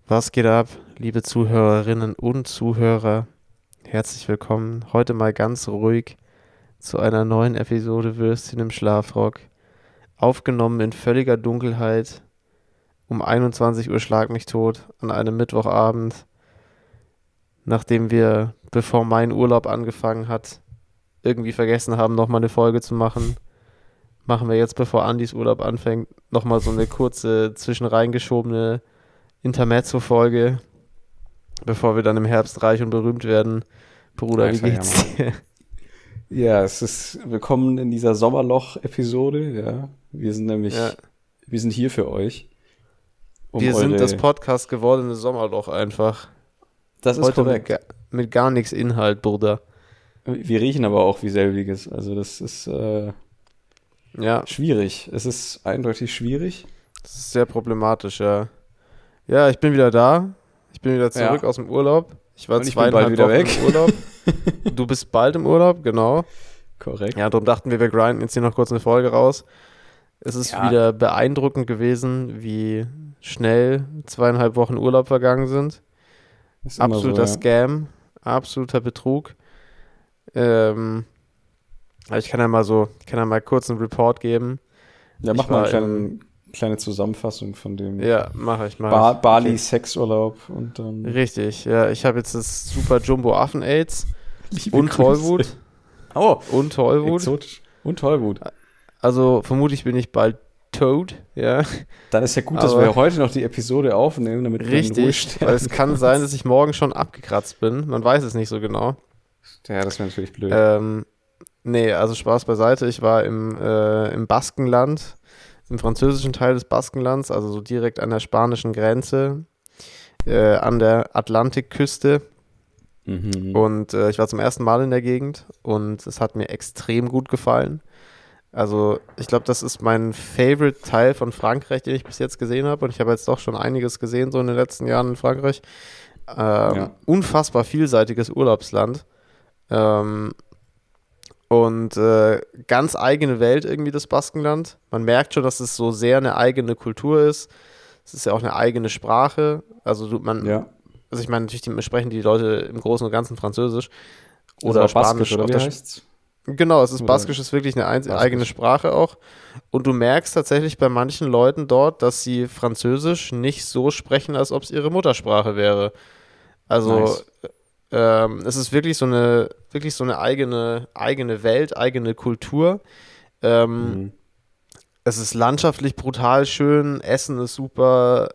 Was geht ab, liebe Zuhörerinnen und Zuhörer? Herzlich willkommen. Heute mal ganz ruhig zu einer neuen Episode Würstchen im Schlafrock. Aufgenommen in völliger Dunkelheit. Um 21 Uhr schlag mich tot an einem Mittwochabend, nachdem wir, bevor mein Urlaub angefangen hat, irgendwie vergessen haben, nochmal eine Folge zu machen. Machen wir jetzt, bevor Andys Urlaub anfängt, nochmal so eine kurze, zwischenreingeschobene Intermezzo-Folge, bevor wir dann im Herbst reich und berühmt werden. Bruder, wie Alter, ja, geht's Mann. dir? Ja, es ist willkommen in dieser Sommerloch-Episode. Ja, Ja, wir sind hier für euch, um wir sind das eure. Podcast gewordene Sommerloch einfach. Das ist Heute korrekt. mit gar nichts Inhalt, Bruder. Wir riechen aber auch wie selbiges. Also das ist Ja, schwierig. Es ist eindeutig schwierig. das ist sehr problematisch, ja. Ja, ich bin wieder da. Ich bin wieder zurück Ja. aus dem Urlaub. Ich war Und ich bin bald 2,5 wieder Wochen weg. im Urlaub. Du bist bald im Urlaub, genau. Korrekt. Ja, darum dachten wir grinden jetzt hier noch kurz eine Folge raus. Es ist Ja, wieder beeindruckend gewesen, wie schnell 2,5 Wochen Urlaub vergangen sind. ist immer so, Absoluter ja. Scam, absoluter Betrug. Ähm, aber ich kann ja mal kurz einen Report geben. Ja, Ich mach mal war eine kleine Zusammenfassung von dem ja, mache ich. Bali Okay. Sexurlaub und dann Richtig, ja, ich habe jetzt das Super Jumbo Affen-Aids liebe und Grüße. Tollwut Oh, und Tollwut. exotisch. Und Tollwut. Also vermutlich bin ich bald tot, ja. Dann ist ja gut, dass Aber wir heute noch die Episode aufnehmen, damit wir in Ruhe richtig, weil sterben es kann können. sein, dass ich morgen schon abgekratzt bin. Man weiß es nicht so genau. Ja, das wäre natürlich blöd. Nee, also Spaß beiseite. Ich war im Baskenland, im französischen Teil des Baskenlands, also so direkt an der spanischen Grenze, an der Atlantikküste. Mhm. Und ich war zum ersten Mal in der Gegend und es hat mir extrem gut gefallen. Also ich glaube, das ist mein Favorite Teil von Frankreich, den ich bis jetzt gesehen habe. Und ich habe jetzt doch schon einiges gesehen, so in den letzten Jahren in Frankreich. Ja. Unfassbar vielseitiges Urlaubsland. Ähm, und ganz eigene Welt irgendwie, das Baskenland. Man merkt schon, dass es so sehr eine eigene Kultur ist. Es ist ja auch eine eigene Sprache. Ja. Also ich meine, natürlich sprechen die Leute im Großen und Ganzen Französisch Ist oder aber Baskisch, Spanisch oder auf wie der heißt's? Genau, es ist Oder Baskisch, ist wirklich eine eigene Baskisch. Sprache auch. Und du merkst tatsächlich bei manchen Leuten dort, dass sie Französisch nicht so sprechen, als ob es ihre Muttersprache wäre. Also Nice. es ist wirklich so eine eigene Welt, eigene Kultur. Ähm, Mhm. Es ist landschaftlich brutal schön, Essen ist super.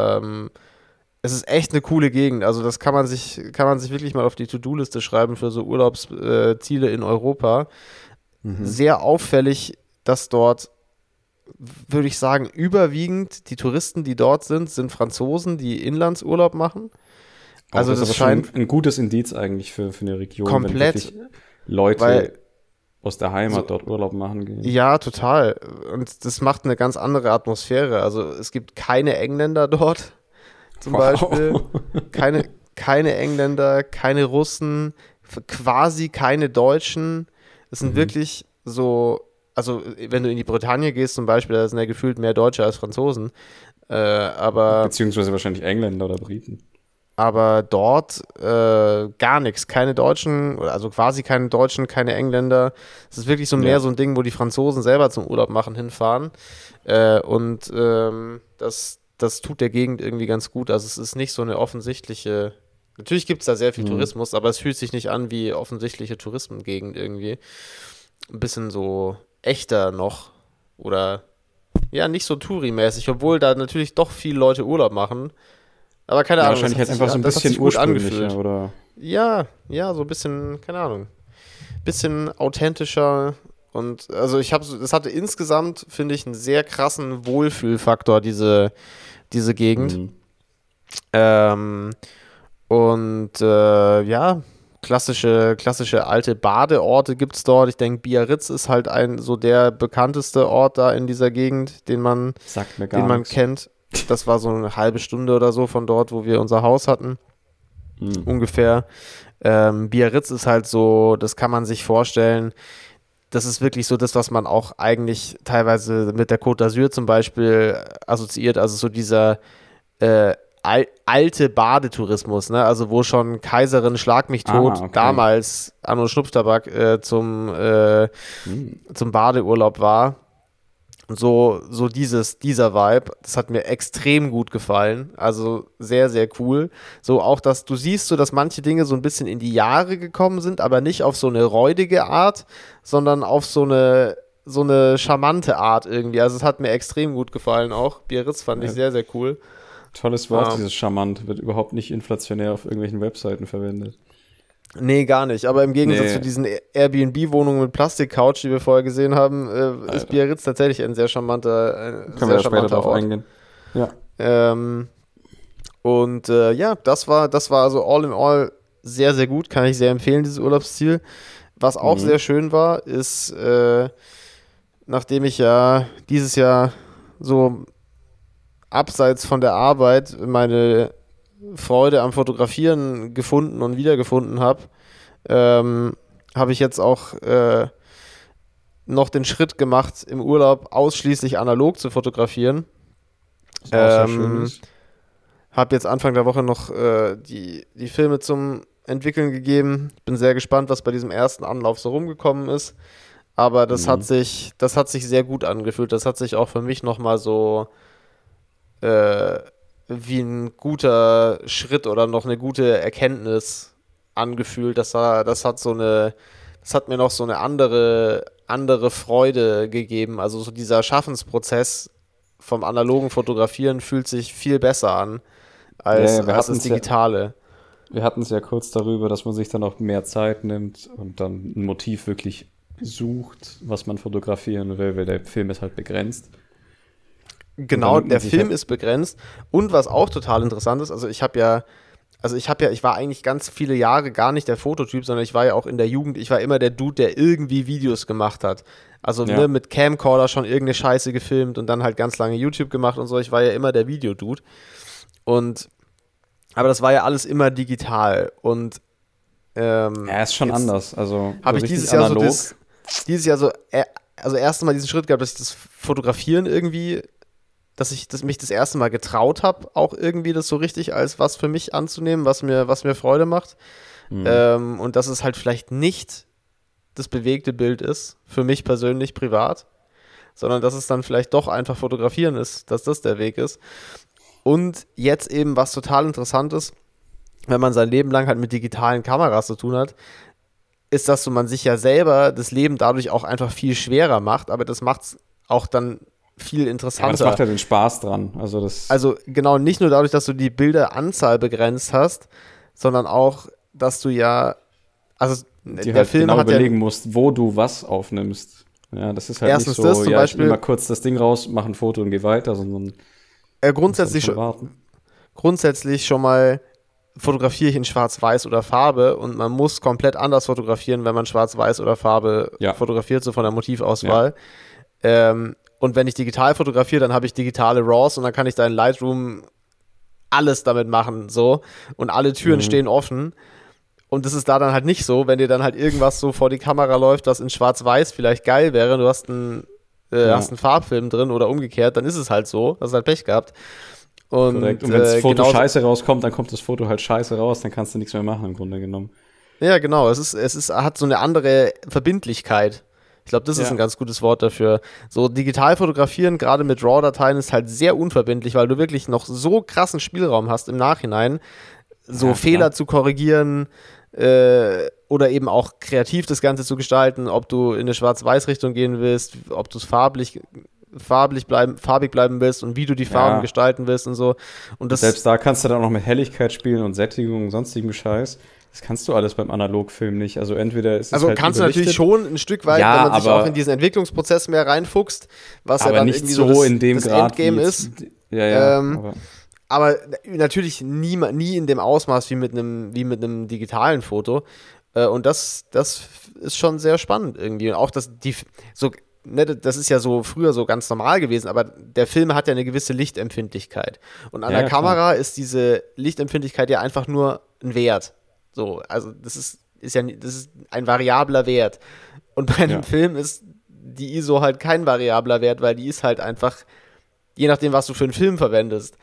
Es ist echt eine coole Gegend. Also das kann man sich wirklich mal auf die To-Do-Liste schreiben für so Urlaubsziele in Europa. Mhm. Sehr auffällig, dass dort, würde ich sagen, überwiegend die Touristen, die dort sind Franzosen, die Inlandsurlaub machen. Oh, Also das ist das aber schon scheint ein gutes Indiz eigentlich für eine Region, wenn komplett, wirklich Leute weil aus der so, Heimat dort Urlaub machen gehen. ja, total. Und das macht eine ganz andere Atmosphäre. Also es gibt keine Engländer dort, zum Beispiel. Wow. Keine Engländer, keine Russen, quasi keine Deutschen. Es sind Mhm. wirklich so, also wenn du in die Bretagne gehst zum Beispiel, da sind ja gefühlt mehr Deutsche als Franzosen. Aber, Beziehungsweise wahrscheinlich Engländer oder Briten. aber dort gar nichts. Keine Deutschen, also quasi keine Deutschen, keine Engländer. Es ist wirklich so mehr Ja. so ein Ding, wo die Franzosen selber zum Urlaub machen hinfahren. Das tut der Gegend irgendwie ganz gut. Also es ist nicht so eine offensichtliche. Natürlich gibt es da sehr viel Mhm. Tourismus, aber es fühlt sich nicht an wie offensichtliche Tourismengegend irgendwie. Ein bisschen so echter noch. Oder ja, nicht so Touri-mäßig, obwohl da natürlich doch viele Leute Urlaub machen. Aber keine Ja, Ahnung, wahrscheinlich halt einfach so ein das hat bisschen sich gut ursprünglicher, angefühlt. oder? Ja, ja, so ein bisschen, keine Ahnung, bisschen authentischer und also es hatte insgesamt, finde ich, einen sehr krassen Wohlfühlfaktor, diese Gegend. Mhm. Ähm, ja, klassische alte Badeorte gibt es dort. Ich denke, Biarritz ist halt so der bekannteste Ort da in dieser Gegend, Sagt mir den gar man nichts. kennt. Das war so eine halbe Stunde oder so von dort, wo wir unser Haus hatten, Mhm. ungefähr. Biarritz ist halt so, das kann man sich vorstellen, das ist wirklich so das, was man auch eigentlich teilweise mit der Côte d'Azur zum Beispiel assoziiert, also so dieser alte Badetourismus, ne? Also wo schon Kaiserin Schlag mich tot damals Anno Schnupftabak zum Badeurlaub war. So dieser Vibe, das hat mir extrem gut gefallen. Also sehr, sehr cool. So auch, dass du siehst, so dass manche Dinge so ein bisschen in die Jahre gekommen sind, aber nicht auf so eine räudige Art, sondern auf so eine charmante Art irgendwie. Also es hat mir extrem gut gefallen auch. Biarritz fand ich sehr, sehr cool. Tolles Wort, dieses charmant. Wird überhaupt nicht inflationär auf irgendwelchen Webseiten verwendet. Nee, gar nicht. Aber im Gegensatz zu diesen Airbnb-Wohnungen mit Plastikcouch, die wir vorher gesehen haben, ist Biarritz tatsächlich ein sehr charmanter Ort. Können wir später drauf eingehen. Ja. Das war also all in all sehr, sehr gut. Kann ich sehr empfehlen, dieses Urlaubsziel. Was auch sehr schön war, ist, nachdem ich ja dieses Jahr so abseits von der Arbeit meine Freude am Fotografieren gefunden und wiedergefunden habe, habe ich jetzt auch noch den Schritt gemacht, im Urlaub ausschließlich analog zu fotografieren. Was auch sehr schön ist. Habe jetzt Anfang der Woche noch die Filme zum Entwickeln gegeben. Bin sehr gespannt, was bei diesem ersten Anlauf so rumgekommen ist. Aber das hat sich sehr gut angefühlt. Das hat sich auch für mich nochmal so wie ein guter Schritt oder noch eine gute Erkenntnis angefühlt. Das hat mir noch so eine andere Freude gegeben. Also so dieser Schaffensprozess vom analogen Fotografieren fühlt sich viel besser an als das Digitale. Wir hatten es ja kurz darüber, dass man sich dann auch mehr Zeit nimmt und dann ein Motiv wirklich sucht, was man fotografieren will, weil der Film ist halt begrenzt. Genau, der Film ist begrenzt. Und was auch total interessant ist, ich war eigentlich ganz viele Jahre gar nicht der Fototyp, sondern ich war ja auch in der Jugend, ich war immer der Dude, der irgendwie Videos gemacht hat. Also mit Camcorder schon irgendeine Scheiße gefilmt und dann halt ganz lange YouTube gemacht und so. Ich war ja immer der Videodude. Aber das war ja alles immer digital. Und ist schon anders. Also habe ich dieses Jahr erste Mal diesen Schritt gehabt, dass ich das Fotografieren irgendwie, dass mich das erste Mal getraut habe, auch irgendwie das so richtig als was für mich anzunehmen, was mir Freude macht. Und dass es halt vielleicht nicht das bewegte Bild ist, für mich persönlich privat, sondern dass es dann vielleicht doch einfach fotografieren ist, dass das der Weg ist. Und jetzt eben, was total interessant ist, wenn man sein Leben lang halt mit digitalen Kameras zu tun hat, ist, dass man sich ja selber das Leben dadurch auch einfach viel schwerer macht, aber das macht es auch dann viel interessanter. Ja, das macht ja den Spaß dran. Also genau, nicht nur dadurch, dass du die Bilderanzahl begrenzt hast, sondern auch, dass du ja, also der halt Film genau hat überlegen musst, wo du was aufnimmst. Ja, das ist halt erstens nicht so, das zum Beispiel, ich nehme mal kurz das Ding raus, mache ein Foto und gehe weiter, sondern grundsätzlich schon mal fotografiere ich in Schwarz-Weiß oder Farbe und man muss komplett anders fotografieren, wenn man Schwarz-Weiß oder Farbe fotografiert, so von der Motivauswahl. Ja. Und wenn ich digital fotografiere, dann habe ich digitale RAWs und dann kann ich da in Lightroom alles damit machen, so. Und alle Türen stehen offen. Und das ist da dann halt nicht so, wenn dir dann halt irgendwas so vor die Kamera läuft, das in Schwarz-Weiß vielleicht geil wäre, du hast einen Farbfilm drin oder umgekehrt, dann ist es halt so, hast halt Pech gehabt. Und wenn das Foto scheiße rauskommt, dann kommt das Foto halt scheiße raus, dann kannst du nichts mehr machen im Grunde genommen. Ja, genau, es hat so eine andere Verbindlichkeit. Ich glaube, das ist ein ganz gutes Wort dafür. So digital fotografieren, gerade mit RAW-Dateien, ist halt sehr unverbindlich, weil du wirklich noch so krassen Spielraum hast im Nachhinein, so Fehler zu korrigieren oder eben auch kreativ das Ganze zu gestalten, ob du in eine Schwarz-Weiß-Richtung gehen willst, ob du es farbig bleiben willst und wie du die Farben gestalten willst und so. Und selbst da kannst du dann auch noch mit Helligkeit spielen und Sättigung und sonstigem Scheiß. Das kannst du alles beim Analogfilm nicht. Also entweder ist es halt kannst du natürlich schon ein Stück weit, wenn man sich auch in diesen Entwicklungsprozess mehr reinfuchst, was ja dann nicht irgendwie so in dem das Grad Endgame ist. Aber natürlich nie in dem Ausmaß wie mit einem digitalen Foto. Und das ist schon sehr spannend irgendwie. Und auch, das ist ja so früher so ganz normal gewesen, aber der Film hat ja eine gewisse Lichtempfindlichkeit. Und an der Kamera ist diese Lichtempfindlichkeit ja einfach nur ein Wert. So, also das ist ein variabler Wert. Und bei einem Film ist die ISO halt kein variabler Wert, weil die ist halt einfach, je nachdem, was du für einen Film verwendest.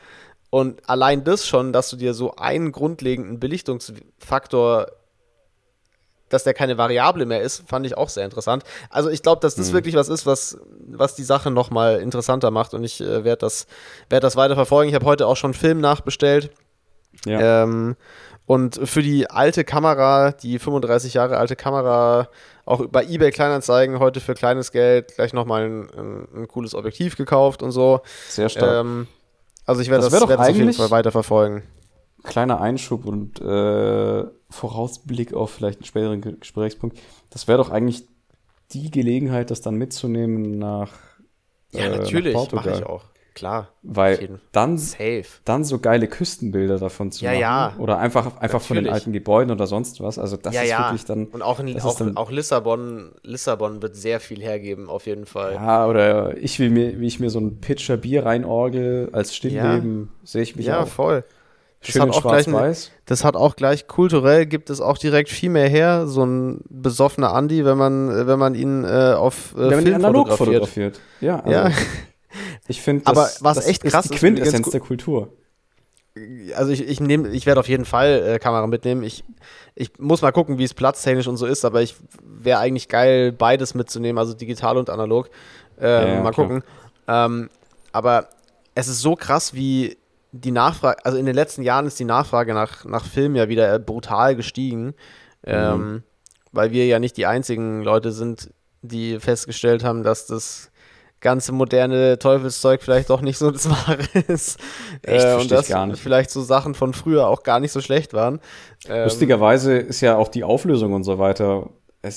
Und allein das schon, dass du dir so einen grundlegenden Belichtungsfaktor, dass der keine Variable mehr ist, fand ich auch sehr interessant. Also ich glaube, dass das wirklich was ist, was die Sache nochmal interessanter macht, und ich werde das weiter verfolgen. Ich habe heute auch schon einen Film nachbestellt. Ja. Und für die alte Kamera, die 35 Jahre alte Kamera, auch bei eBay Kleinanzeigen heute für kleines Geld gleich nochmal ein cooles Objektiv gekauft und so. Sehr stark. Also ich werde Das das, wär doch werd das auf jeden eigentlich- Fall weiter verfolgen. Kleiner Einschub und Vorausblick auf vielleicht einen späteren Gesprächspunkt. Das wäre doch eigentlich die Gelegenheit, das dann mitzunehmen nach Ja, nach natürlich, Portugal. mache ich auch. Klar. auf Weil jeden- dann Safe. so geile Küstenbilder davon zu Ja, machen. ja. Oder einfach von den Natürlich. alten Gebäuden oder sonst was. Also das Ja, ist ja. wirklich dann. Und auch, das ist dann- auch Lissabon wird sehr viel hergeben, auf jeden Fall. Ja, oder wie ich mir so ein Pitcher Bier reinorgel als Stillleben, sehe ich mich Ja, auch. voll. Schön in hat auch gleich schwarz-weiß. Das hat auch gleich kulturell, gibt es auch direkt viel mehr her, so ein besoffener Andi, wenn man ihn auf Wenn man die Film analog fotografiert. fotografiert. Ja, also Ja. Ich finde, Aber das, was das echt ist krass die ist, wenn du Quintessenz ganz der Kultur. Also ich werde auf jeden Fall Kamera mitnehmen. Ich muss mal gucken, wie es platztechnisch und so ist, aber ich wäre eigentlich geil, beides mitzunehmen, also digital und analog. Ja, mal klar. gucken. Aber es ist so krass, wie die Nachfrage, also in den letzten Jahren ist die Nachfrage nach Film ja wieder brutal gestiegen, weil wir ja nicht die einzigen Leute sind, die festgestellt haben, dass das ganze moderne Teufelszeug vielleicht doch nicht so das Wahre ist. Echt, versteh und ich dass gar nicht. vielleicht so Sachen von früher auch gar nicht so schlecht waren. Lustigerweise ist ja auch die Auflösung und so weiter,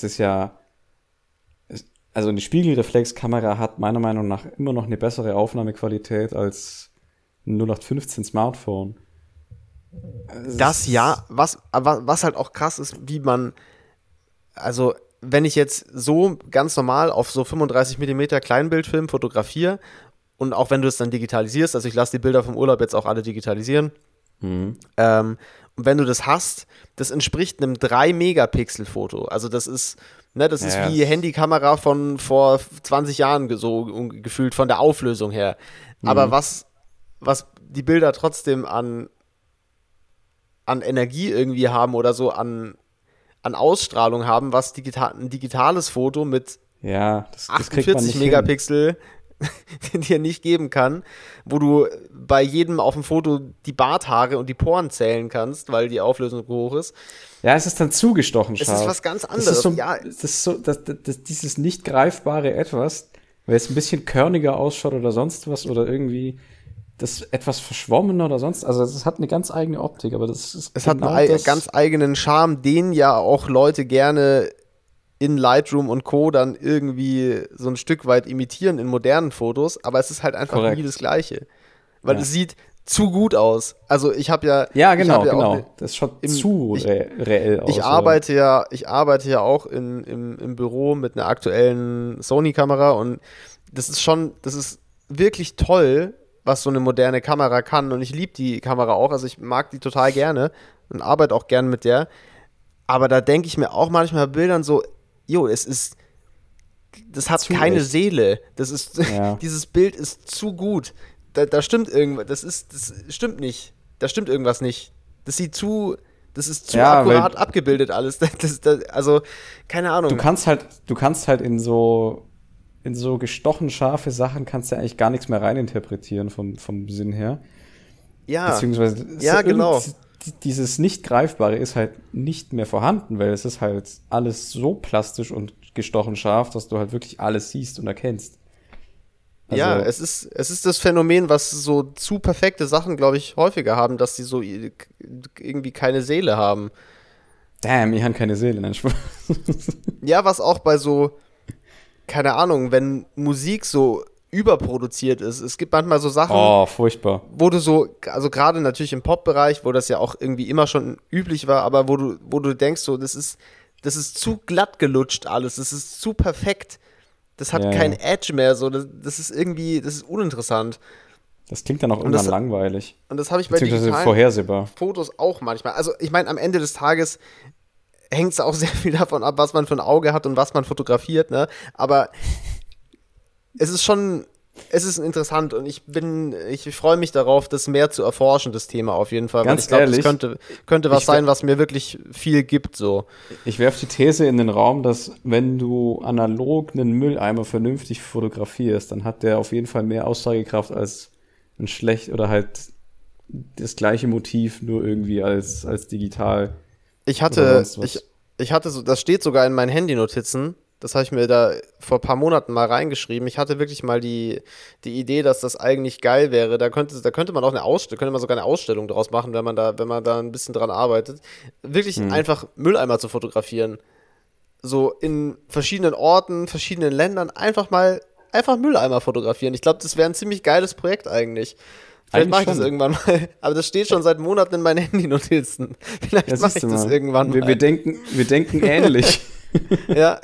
also eine Spiegelreflexkamera hat meiner Meinung nach immer noch eine bessere Aufnahmequalität als ein 0815 Smartphone. Das ja, was halt auch krass ist, wie man, also wenn ich jetzt so ganz normal auf so 35 mm Kleinbildfilm fotografiere und auch wenn du es dann digitalisierst, also ich lasse die Bilder vom Urlaub jetzt auch alle digitalisieren, und wenn du das hast, das entspricht einem 3-Megapixel-Foto. Also das ist Ja, wie Handykamera von vor 20 Jahren so gefühlt von der Auflösung her. Aber was die Bilder trotzdem an Energie irgendwie haben oder so an Ausstrahlung haben, was ein digitales Foto mit Ja, das kriegt man 48 nicht Megapixel dir nicht geben kann, wo du bei jedem auf dem Foto die Barthaare und die Poren zählen kannst, weil die Auflösung so hoch ist. hin. Ja, es ist dann zugestochen scharf. Es ist was ganz anderes. Das ist so, Ja, das ist so dieses nicht greifbare Etwas, weil es ein bisschen körniger ausschaut oder sonst was oder irgendwie das etwas verschwommener oder sonst. Also es hat eine ganz eigene Optik, aber das ist es hat einen ganz eigenen Charme, den ja auch Leute gerne in Lightroom und Co. dann irgendwie so ein Stück weit imitieren in modernen Fotos, aber es ist halt einfach Korrekt. nie das Gleiche. Weil Ja. es sieht zu gut aus. Also ich habe ja Ja, ich hab genau. auch eine- Das schaut im- zu ich- reell aus. Ich arbeite ja auch im Büro mit einer aktuellen Sony-Kamera und das ist wirklich toll, was so eine moderne Kamera kann und ich liebe die Kamera auch, also ich mag die total gerne und arbeite auch gerne mit der, aber da denke ich mir auch manchmal bei Bildern so, das hat Zu keine echt. Seele, das ist, Ja. dieses Bild ist zu gut, da stimmt irgendwas, das stimmt nicht, da stimmt irgendwas nicht, das ist zu Ja, akkurat abgebildet alles. Also, keine Ahnung. Du kannst halt in so gestochen scharfe Sachen kannst du ja eigentlich gar nichts mehr reininterpretieren vom Sinn her. Ja, Beziehungsweise ja, genau. Dieses nicht Greifbare ist halt nicht mehr vorhanden, weil es ist halt alles so plastisch und gestochen scharf, dass du halt wirklich alles siehst und erkennst. Also, Ja, es ist das Phänomen, was so zu perfekte Sachen, glaube ich, häufiger haben, dass sie so irgendwie keine Seele haben. damn, ich habe keine Seele. Nein, Spaß. Ja, was auch bei so, keine Ahnung, wenn Musik so überproduziert ist. Es gibt manchmal so Sachen, Oh, furchtbar. wo du so, also gerade natürlich im Pop-Bereich, wo das ja auch irgendwie immer schon üblich war, aber wo du denkst, so, das ist zu glatt gelutscht alles, das ist zu perfekt. Das hat Ja, kein ja. Edge mehr, so, das ist irgendwie, das ist uninteressant. Das klingt dann auch das- irgendwann langweilig. Und das habe ich bei Beziehungsweise digitalen vorhersehbar. Fotos auch manchmal. Also ich meine, am Ende des Tages hängt es auch sehr viel davon ab, was man für ein Auge hat und was man fotografiert, ne? Aber es ist schon es ist interessant und ich freue mich darauf, das mehr zu erforschen, das Thema auf jeden Fall. Ganz weil ich glaube, ehrlich, das könnte was sein, was mir wirklich viel gibt, so. Ich werfe die These in den Raum, dass wenn du analog einen Mülleimer vernünftig fotografierst, dann hat der auf jeden Fall mehr Aussagekraft als ein schlecht oder halt das gleiche Motiv nur irgendwie als digital. Ich hatte so, das steht sogar in meinen Handy-Notizen. Das habe ich mir da vor ein paar Monaten mal reingeschrieben. Ich hatte wirklich mal die Idee, dass das eigentlich geil wäre. Da könnte man auch könnte man sogar eine Ausstellung draus machen, wenn man da ein bisschen dran arbeitet. Wirklich einfach Mülleimer zu fotografieren. So in verschiedenen Orten, verschiedenen Ländern einfach Mülleimer fotografieren. Ich glaube, das wäre ein ziemlich geiles Projekt eigentlich. Vielleicht mache ich das irgendwann mal. Aber das steht schon seit Monaten in meinen Handy-Notizen. Vielleicht mache ich das irgendwann mal. Wir denken ähnlich. Ja.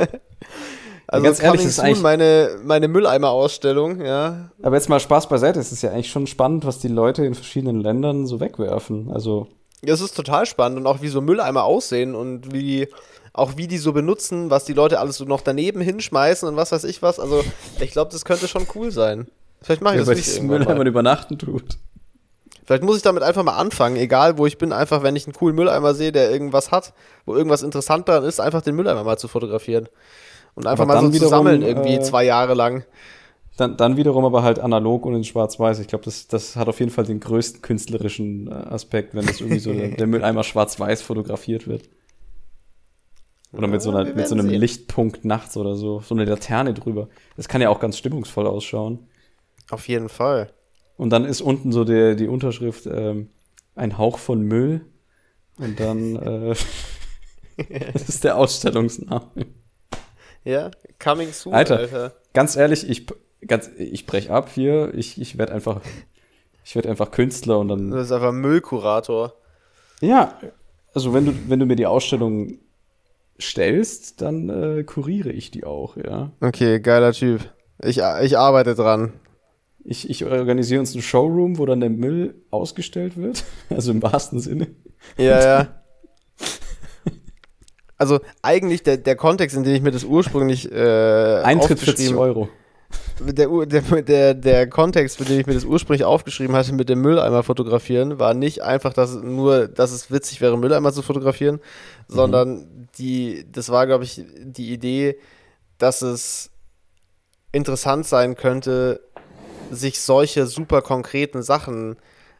Also ganz ehrlich, das ist eigentlich meine Mülleimer-Ausstellung, ja. Aber jetzt mal Spaß beiseite, es ist ja eigentlich schon spannend, was die Leute in verschiedenen Ländern so wegwerfen. Also ja, es ist total spannend und auch wie so Mülleimer aussehen und wie die so benutzen, was die Leute alles so noch daneben hinschmeißen und was weiß ich was. Also ich glaube, das könnte schon cool sein. Vielleicht mache ich das nicht irgendwann Mülleimer übernachten tut. Vielleicht muss ich damit einfach mal anfangen, egal wo ich bin, einfach wenn ich einen coolen Mülleimer sehe, der irgendwas hat, wo irgendwas interessant daran ist, einfach den Mülleimer mal zu fotografieren. Und einfach mal so zu sammeln irgendwie 2 Jahre lang. Dann wiederum aber halt analog und in Schwarz-Weiß. Ich glaube, das hat auf jeden Fall den größten künstlerischen Aspekt, wenn das irgendwie so der Mülleimer Schwarz-Weiß fotografiert wird. Oder mit so einem Lichtpunkt nachts oder so eine Laterne drüber. Das kann ja auch ganz stimmungsvoll ausschauen. Auf jeden Fall. Und dann ist unten so die Unterschrift ein Hauch von Müll. Und dann das ist der Ausstellungsname. Ja, coming soon, Alter. Ganz ehrlich, ich brech ab hier. Ich werde einfach Künstler und dann. Du bist einfach Müllkurator. Ja, also wenn du mir die Ausstellung stellst, dann kuriere ich die auch, ja. Okay, geiler Typ. Ich arbeite dran. Ich organisiere uns einen Showroom, wo dann der Müll ausgestellt wird. Also im wahrsten Sinne. Ja. Also eigentlich der Kontext, in dem ich mir das ursprünglich Eintritt 40 €. Der Kontext, für den ich mir das ursprünglich aufgeschrieben hatte mit dem Mülleimer fotografieren, war nicht einfach, dass es witzig wäre, Mülleimer zu fotografieren, sondern das war, glaube ich, die Idee, dass es interessant sein könnte, sich solche super konkreten Sachen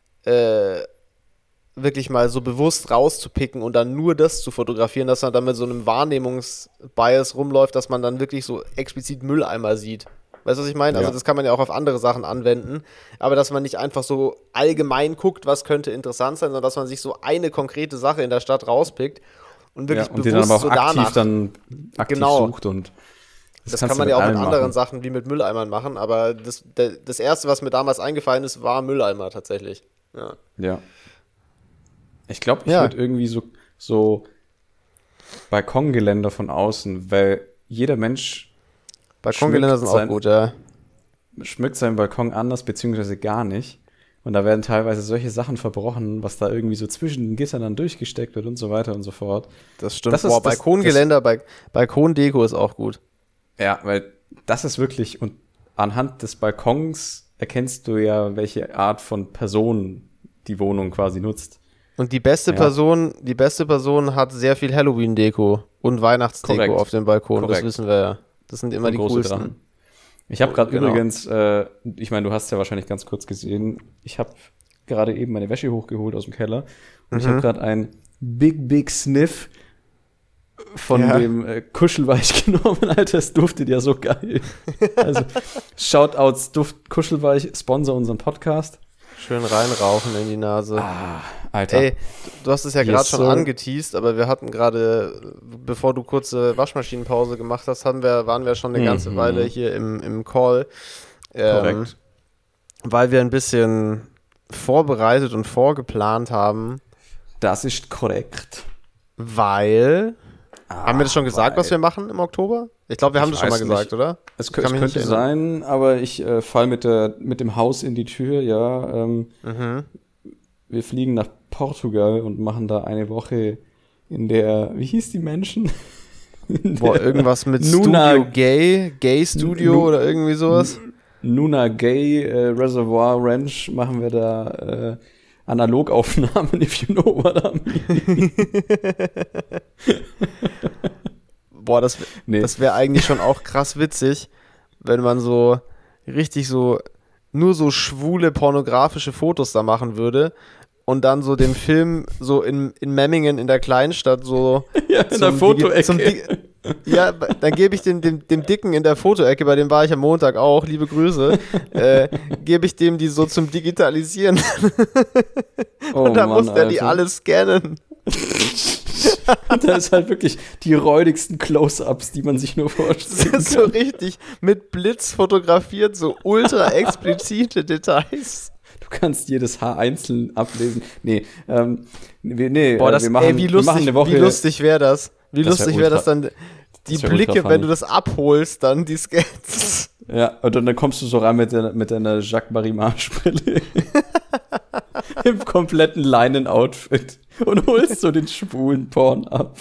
wirklich mal so bewusst rauszupicken und dann nur das zu fotografieren, dass man dann mit so einem Wahrnehmungsbias rumläuft, dass man dann wirklich so explizit Mülleimer sieht. Weißt du, was ich meine? Ja. Also das kann man ja auch auf andere Sachen anwenden, aber dass man nicht einfach so allgemein guckt, was könnte interessant sein, sondern dass man sich so eine konkrete Sache in der Stadt rauspickt und wirklich und die dann aber auch so aktiv genau sucht und das kann man ja auch mit anderen Sachen wie mit Mülleimern machen, aber das Erste, was mir damals eingefallen ist, war Mülleimer tatsächlich. Ja. Ich glaube, ich würde irgendwie so Balkongeländer von außen, weil jeder Mensch Balkongeländer sind auch gut, ja. Schmückt seinen Balkon anders, beziehungsweise gar nicht. Und da werden teilweise solche Sachen verbrochen, was da irgendwie so zwischen den Gittern dann durchgesteckt wird und so weiter und so fort. Das stimmt. Balkongeländer, Balkondeko ist auch gut. Ja, weil das ist wirklich, und anhand des Balkons erkennst du ja, welche Art von Person die Wohnung quasi nutzt. Und die beste Person hat sehr viel Halloween-Deko und Weihnachtsdeko auf dem Balkon. Korrekt. Das wissen wir ja. Das sind immer die coolsten. Drachen. Ich habe gerade übrigens, ich meine, du hast es ja wahrscheinlich ganz kurz gesehen, ich habe gerade eben meine Wäsche hochgeholt aus dem Keller und ich habe gerade ein Big Sniff von dem Kuschelweich genommen. Alter, es duftet ja so geil. Also, Shoutouts, Kuschelweich, Sponsor unseren Podcast. Schön reinrauchen in die Nase. Alter. Ey, du hast es ja gerade schon angeteased, aber wir hatten gerade, bevor du kurze Waschmaschinenpause gemacht hast, waren wir schon eine ganze Weile hier im Call. Korrekt. Weil wir ein bisschen vorbereitet und vorgeplant haben. Das ist korrekt. Weil... haben wir das schon gesagt, was wir machen im Oktober? Ich glaube, wir haben das schon mal gesagt, oder? Es könnte sein, aber ich fall mit dem Haus in die Tür, ja. Wir fliegen nach Portugal und machen da eine Woche in der, wie hieß die Menschen? Irgendwas mit Studio Gay Studio oder irgendwie sowas. Nuna Gay Reservoir Ranch machen wir da Analogaufnahmen, if you know what I mean. Boah, das wäre eigentlich schon auch krass witzig, wenn man so richtig so nur so schwule pornografische Fotos da machen würde und dann so den Film so in Memmingen in der Kleinstadt so in der Fotoecke. Ja, dann gebe ich dem Dicken in der Fotoecke, bei dem war ich am Montag auch, liebe Grüße, gebe ich dem die so zum Digitalisieren. Und dann muss der die alle scannen. Und da ist halt wirklich die räudigsten Close-Ups, die man sich nur vorstellen kann. So richtig mit Blitz fotografiert, so ultra explizite Details. Du kannst jedes Haar einzeln ablesen. Boah, wir machen eine Woche. Wie lustig wäre das? Wie lustig wäre das dann, die Blicke, wenn du das abholst, dann die Scans. Ja, und dann kommst du so rein mit deiner Jacques Marimar-Brille. Im kompletten Leinen-Outfit. Und holst so den schwulen Porn ab.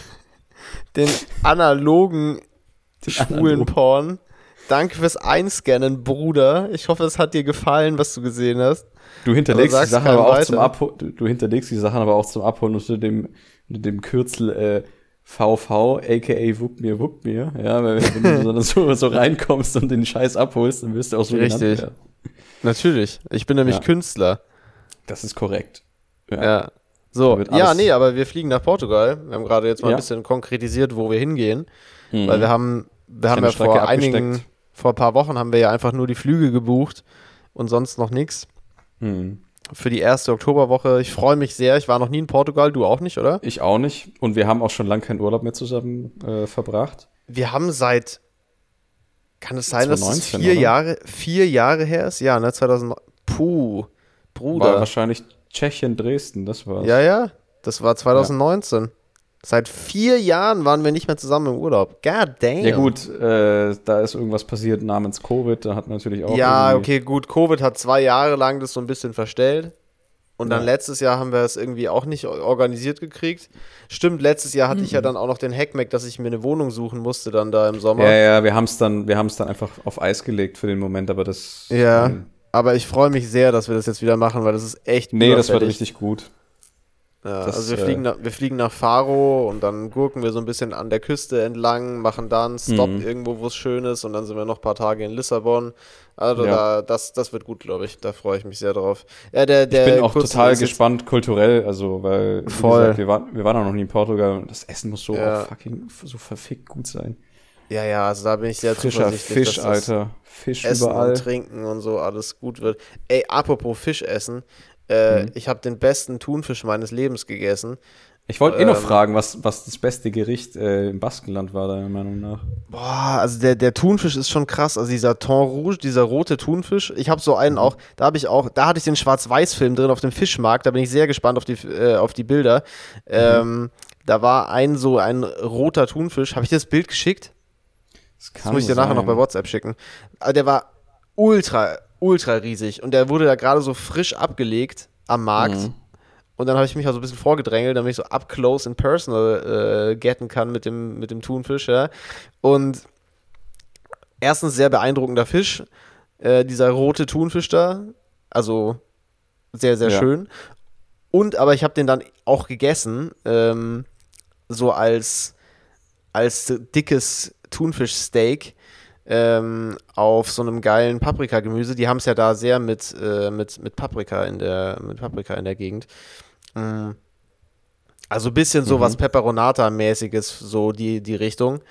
Den analogen schwulen Porn. Danke fürs Einscannen, Bruder. Ich hoffe, es hat dir gefallen, was du gesehen hast. Du hinterlegst die Sachen aber auch zum Abholen. Du hinterlegst die Sachen aber auch zum Abholen unter dem Kürzel VV, aka Wupp mir. Ja, weil wenn du so reinkommst und den Scheiß abholst, dann wirst du auch so genannt werden. Natürlich. Ich bin nämlich Künstler. Das ist korrekt. Ja. So, aber wir fliegen nach Portugal. Wir haben gerade jetzt mal ein bisschen konkretisiert, wo wir hingehen. Weil wir haben ja vor ein paar Wochen haben wir ja einfach nur die Flüge gebucht und sonst noch nichts. Für die erste Oktoberwoche. Ich freue mich sehr. Ich war noch nie in Portugal, du auch nicht, oder? Ich auch nicht. Und wir haben auch schon lange keinen Urlaub mehr zusammen verbracht. Wir haben kann es sein, 2019, dass es 4 Jahre her ist? Ja, ne, 2009. Puh, Bruder. War wahrscheinlich Tschechien, Dresden, das war's. Ja, das war 2019. Ja. Seit 4 Jahren waren wir nicht mehr zusammen im Urlaub. God damn. Ja gut, da ist irgendwas passiert namens Covid, da hat natürlich auch okay, gut, Covid hat 2 Jahre lang das so ein bisschen verstellt. Und dann letztes Jahr haben wir es irgendwie auch nicht organisiert gekriegt. Stimmt, letztes Jahr hatte ich ja dann auch noch den Hackmack, dass ich mir eine Wohnung suchen musste dann da im Sommer. Ja, wir haben es dann einfach auf Eis gelegt für den Moment, aber das... Ja, aber ich freue mich sehr, dass wir das jetzt wieder machen, weil das ist echt das wird richtig gut. Ja, also wir fliegen nach Faro und dann gurken wir so ein bisschen an der Küste entlang, machen dann Stopp irgendwo, wo es schön ist und dann sind wir noch ein paar Tage in Lissabon. Also das wird gut, glaube ich. Da freue ich mich sehr drauf. Ja, ich bin auch total gespannt kulturell, also weil wie voll. Gesagt, wir waren auch noch nie in Portugal und das Essen muss so so verfickt gut sein. Ja, also da bin ich sehr zuversichtlich, Fisch, dass das Fisch Essen überall. Und Trinken und so alles gut wird. Ey, apropos Fisch essen, ich habe den besten Thunfisch meines Lebens gegessen. Ich wollte noch fragen, was das beste Gericht im Baskenland war, deiner Meinung nach? Boah, also der Thunfisch ist schon krass. Also dieser Thon Rouge, dieser rote Thunfisch. Ich habe so einen auch, da hatte ich den Schwarz-Weiß-Film drin auf dem Fischmarkt. Da bin ich sehr gespannt auf die Bilder. Da war ein roter Thunfisch. Habe ich dir das Bild geschickt? Das muss ich dir nachher noch bei WhatsApp schicken. Aber der war ultra riesig und der wurde da gerade so frisch abgelegt am Markt. Und dann habe ich mich auch so ein bisschen vorgedrängelt, damit ich so up close and personal getten kann mit dem Thunfisch. Ja. Und erstens sehr beeindruckender Fisch, dieser rote Thunfisch da. Also sehr, sehr schön. Aber ich habe den dann auch gegessen, so als dickes Thunfischsteak auf so einem geilen Paprikagemüse. Die haben es ja da sehr mit Paprika in der Gegend. Also ein bisschen so was Peperonata-mäßiges, so die Richtung.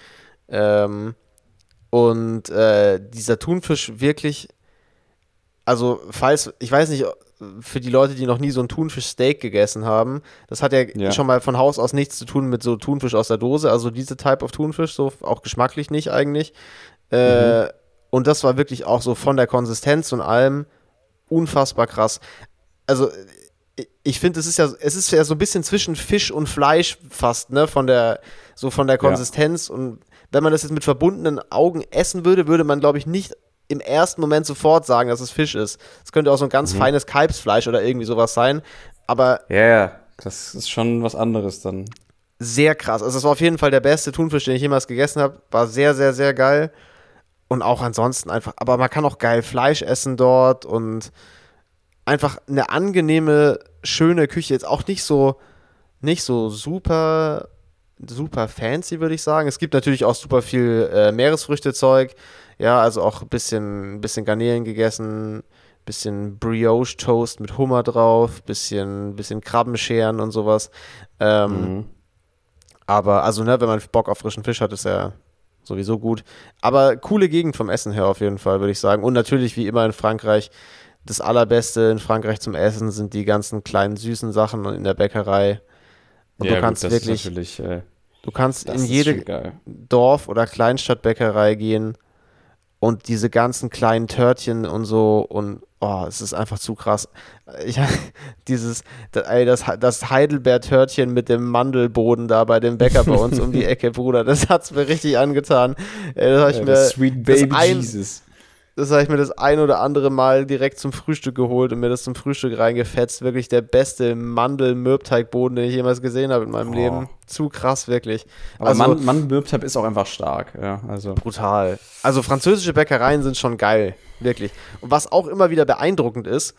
Und dieser Thunfisch wirklich, also ich weiß nicht, für die Leute, die noch nie so ein Thunfischsteak gegessen haben, das hat ja schon mal von Haus aus nichts zu tun mit so Thunfisch aus der Dose, also diese Type of Thunfisch, so auch geschmacklich nicht eigentlich. Und das war wirklich auch so von der Konsistenz und allem unfassbar krass. Also ich finde, es ist ja so ein bisschen zwischen Fisch und Fleisch fast, ne, von der Konsistenz. Und wenn man das jetzt mit verbundenen Augen essen würde man, glaube ich, nicht im ersten Moment sofort sagen, dass es Fisch ist. Es könnte auch so ein ganz feines Kalbsfleisch oder irgendwie sowas sein. Aber das ist schon was anderes dann. Sehr krass. Also es war auf jeden Fall der beste Thunfisch, den ich jemals gegessen habe. War sehr, sehr, sehr geil. Und auch ansonsten einfach, aber man kann auch geil Fleisch essen dort und einfach eine angenehme, schöne Küche. Jetzt auch nicht so super fancy, würde ich sagen. Es gibt natürlich auch super viel Meeresfrüchtezeug. Ja, also auch ein bisschen Garnelen gegessen, bisschen Brioche-Toast mit Hummer drauf, bisschen Krabbenscheren und sowas. Aber, also, ne, wenn man Bock auf frischen Fisch hat, ist ja sowieso gut. Aber coole Gegend vom Essen her auf jeden Fall, würde ich sagen. Und natürlich, wie immer in Frankreich, das Allerbeste in Frankreich zum Essen sind die ganzen kleinen süßen Sachen in der Bäckerei. Und Ja, du kannst gut, das ist wirklich, natürlich, du kannst das in ist jede schon geil. Dorf- oder Kleinstadtbäckerei gehen und diese ganzen kleinen Törtchen und so und es ist einfach zu krass. Ich, das Heidelbeer-Törtchen mit dem Mandelboden da bei dem Bäcker bei uns um die Ecke, Bruder, das hat's mir richtig angetan. Das habe ich mir Das Sweet Baby Jesus. Das habe ich mir das ein oder andere Mal direkt zum Frühstück geholt und mir das zum Frühstück reingefetzt. Wirklich der beste Mandel-Mürbteigboden, den ich jemals gesehen habe in meinem Leben. Zu krass, wirklich. Aber also, Mandel-Mürbteig ist auch einfach stark. Ja, also. Brutal. Also französische Bäckereien sind schon geil, wirklich. Und was auch immer wieder beeindruckend ist,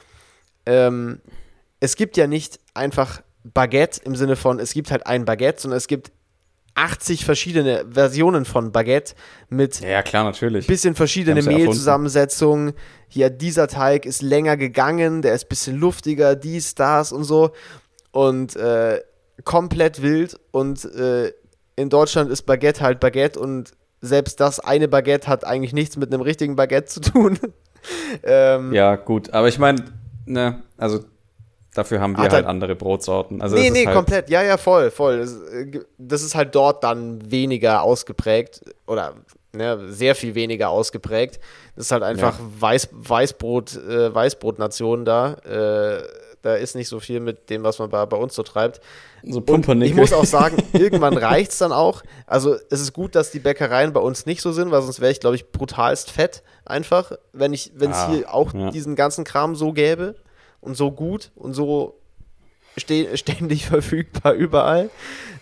es gibt ja nicht einfach Baguette im Sinne von, es gibt halt ein Baguette, sondern es gibt 80 verschiedene Versionen von Baguette mit ja, klar, natürlich. Bisschen verschiedene Mehlzusammensetzungen. Hier, dieser Teig ist länger gegangen, der ist ein bisschen luftiger, dies, das und so. Und komplett wild. Und in Deutschland ist Baguette halt Baguette und selbst das eine Baguette hat eigentlich nichts mit einem richtigen Baguette zu tun. Ja, gut. Aber ich meine, ne, also dafür haben wir halt andere Brotsorten. Also nee, halt komplett. Ja, voll. Das ist halt dort dann weniger ausgeprägt oder sehr viel weniger ausgeprägt. Das ist halt einfach Weißbrotnation da. Da ist nicht so viel mit dem, was man bei uns so treibt. So Pumpernickel. Ich muss auch sagen, irgendwann reicht es dann auch. Also es ist gut, dass die Bäckereien bei uns nicht so sind, weil sonst wäre ich, glaube ich, brutalst fett einfach, wenn es hier auch diesen ganzen Kram so gäbe. Und so gut und so ständig verfügbar überall.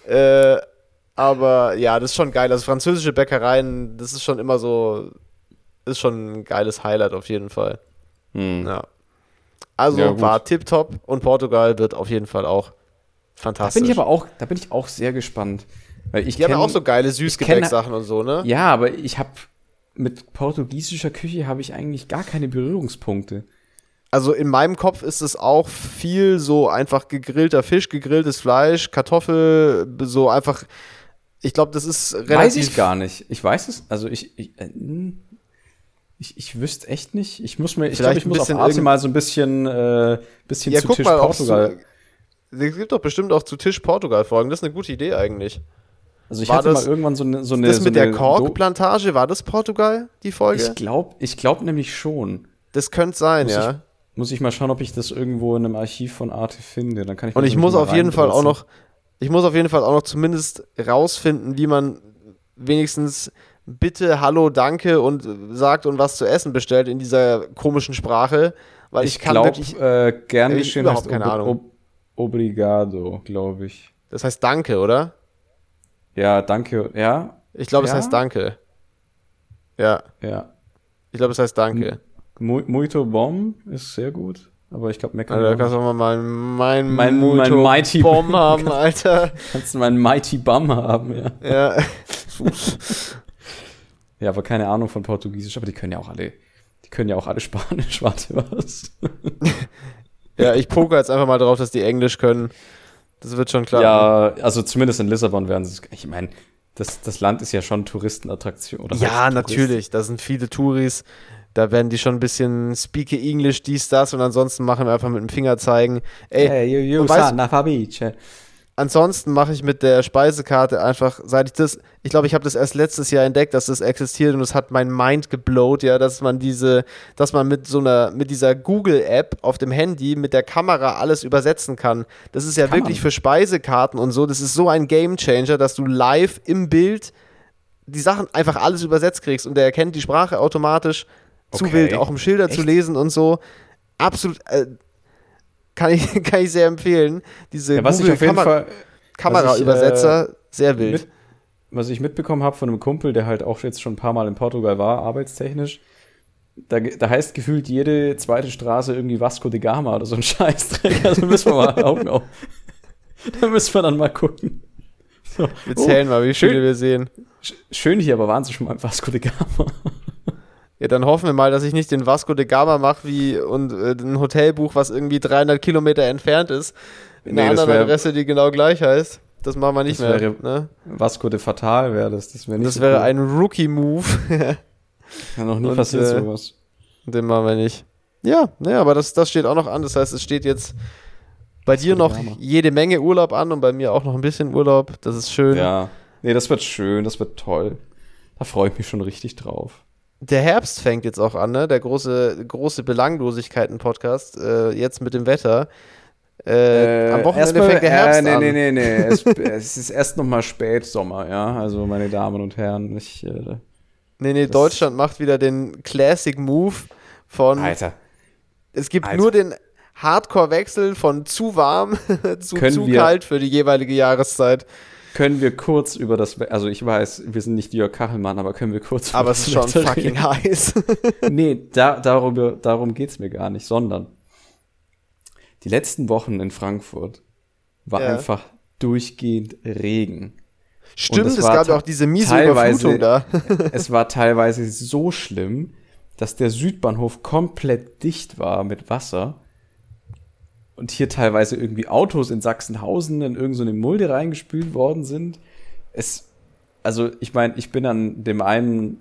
Aber ja, das ist schon geil. Also französische Bäckereien, das ist schon immer so, ist schon ein geiles Highlight auf jeden Fall. Ja. Also war tipptopp und Portugal wird auf jeden Fall auch fantastisch. Da bin ich auch sehr gespannt. Weil die haben ja auch so geile Süßgebäcksachen und so, ne? Ja, aber mit portugiesischer Küche habe ich eigentlich gar keine Berührungspunkte. Also in meinem Kopf ist es auch viel so einfach gegrillter Fisch, gegrilltes Fleisch, Kartoffel, so einfach, ich glaube, das ist relativ... Weiß ich gar nicht. Ich weiß es, also ich wüsste echt nicht. Ich glaube, ich muss auf Arte mal so ein bisschen zu Tisch Portugal. Es gibt doch bestimmt auch zu Tisch Portugal-Folgen, das ist eine gute Idee eigentlich. Also ich hatte mal irgendwann so eine das mit der Korkplantage, war das Portugal, die Folge? Ich glaube nämlich schon. Das könnte sein, ja. Muss ich mal schauen, ob ich das irgendwo in einem Archiv von Arte finde. Dann kann ich und ich muss auf jeden Fall auch noch zumindest rausfinden, wie man wenigstens bitte, hallo, danke und sagt und was zu essen bestellt in dieser komischen Sprache. Weil ich kann wirklich gern geschehen überhaupt keine Ahnung. Obrigado, glaube ich. Das heißt danke, oder? Ja, danke, ja. Ich glaube, es heißt danke. Ja. Ja. Ich glaube, es heißt danke. Muito bom ist sehr gut, aber ich glaube, da kannst du mal mein Mighty Bom haben, Alter. Kannst du meinen Mighty Bum haben, ja. Ja. Ja, aber keine Ahnung von Portugiesisch, aber die können ja auch alle Spanisch, warte was. Ja, ich poker jetzt einfach mal drauf, dass die Englisch können. Das wird schon klar. Ja, also zumindest in Lissabon werden sie, ich meine, das Land ist ja schon Touristenattraktion. Oder ja, halt natürlich, da sind viele Touris. Da werden die schon ein bisschen speak English, dies, das und ansonsten machen wir einfach mit dem Finger zeigen. Ey, hey, ansonsten mache ich mit der Speisekarte einfach, ich glaube, ich habe das erst letztes Jahr entdeckt, dass das existiert und es hat mein Mind geblowt, ja, dass man mit dieser Google-App auf dem Handy mit der Kamera alles übersetzen kann. Das ist ja wirklich für Speisekarten und so, das ist so ein Gamechanger, dass du live im Bild die Sachen einfach alles übersetzt kriegst und der erkennt die Sprache automatisch. Zu wild, auch um Schilder zu lesen und so. Absolut, kann ich sehr empfehlen. Diese Google-Kameraübersetzer, sehr wild. was ich mitbekommen habe von einem Kumpel, der halt auch jetzt schon ein paar Mal in Portugal war, arbeitstechnisch, da heißt gefühlt jede zweite Straße irgendwie Vasco de Gama oder so ein Scheißdreck. Also müssen wir mal Augen auf. Da müssen wir dann mal gucken. So. Wir zählen mal, wie viele wir sehen. Schön hier, aber waren Sie schon mal im Vasco de Gama? Ja, dann hoffen wir mal, dass ich nicht den Vasco de Gama mache und ein Hotelbuch, was irgendwie 300 Kilometer entfernt ist, in einer anderen Adresse, die genau gleich heißt. Das machen wir nicht mehr. Ne? Vasco de Fatal wäre das. Das wäre nicht das so wäre cool. Ein Rookie-Move. Ja, noch nie passiert sowas. Den machen wir nicht. Ja, ne, aber das steht auch noch an. Das heißt, es steht jetzt bei dir noch jede Menge Urlaub an und bei mir auch noch ein bisschen Urlaub. Das ist schön. Ja, nee, das wird schön, das wird toll. Da freue ich mich schon richtig drauf. Der Herbst fängt jetzt auch an, ne? Der große Belanglosigkeiten-Podcast, jetzt mit dem Wetter. Am Wochenende fängt der Herbst an. Nee. Es ist erst nochmal Spätsommer, ja. Also, meine Damen und Herren, Deutschland macht wieder den Classic-Move von. Alter. Es gibt nur den Hardcore-Wechsel von zu warm zu kalt für die jeweilige Jahreszeit. Können wir kurz über das, also ich weiß, wir sind nicht Jörg Kachelmann, aber können wir kurz über das Wetter reden? Aber es ist schon fucking heiß. Nee, darum geht's mir gar nicht, sondern die letzten Wochen in Frankfurt war einfach durchgehend Regen. Stimmt, es gab ja auch diese miese Überflutung da. Es war teilweise so schlimm, dass der Südbahnhof komplett dicht war mit Wasser. Und hier teilweise irgendwie Autos in Sachsenhausen in irgendeine Mulde reingespült worden sind. Also ich meine, ich bin an dem einen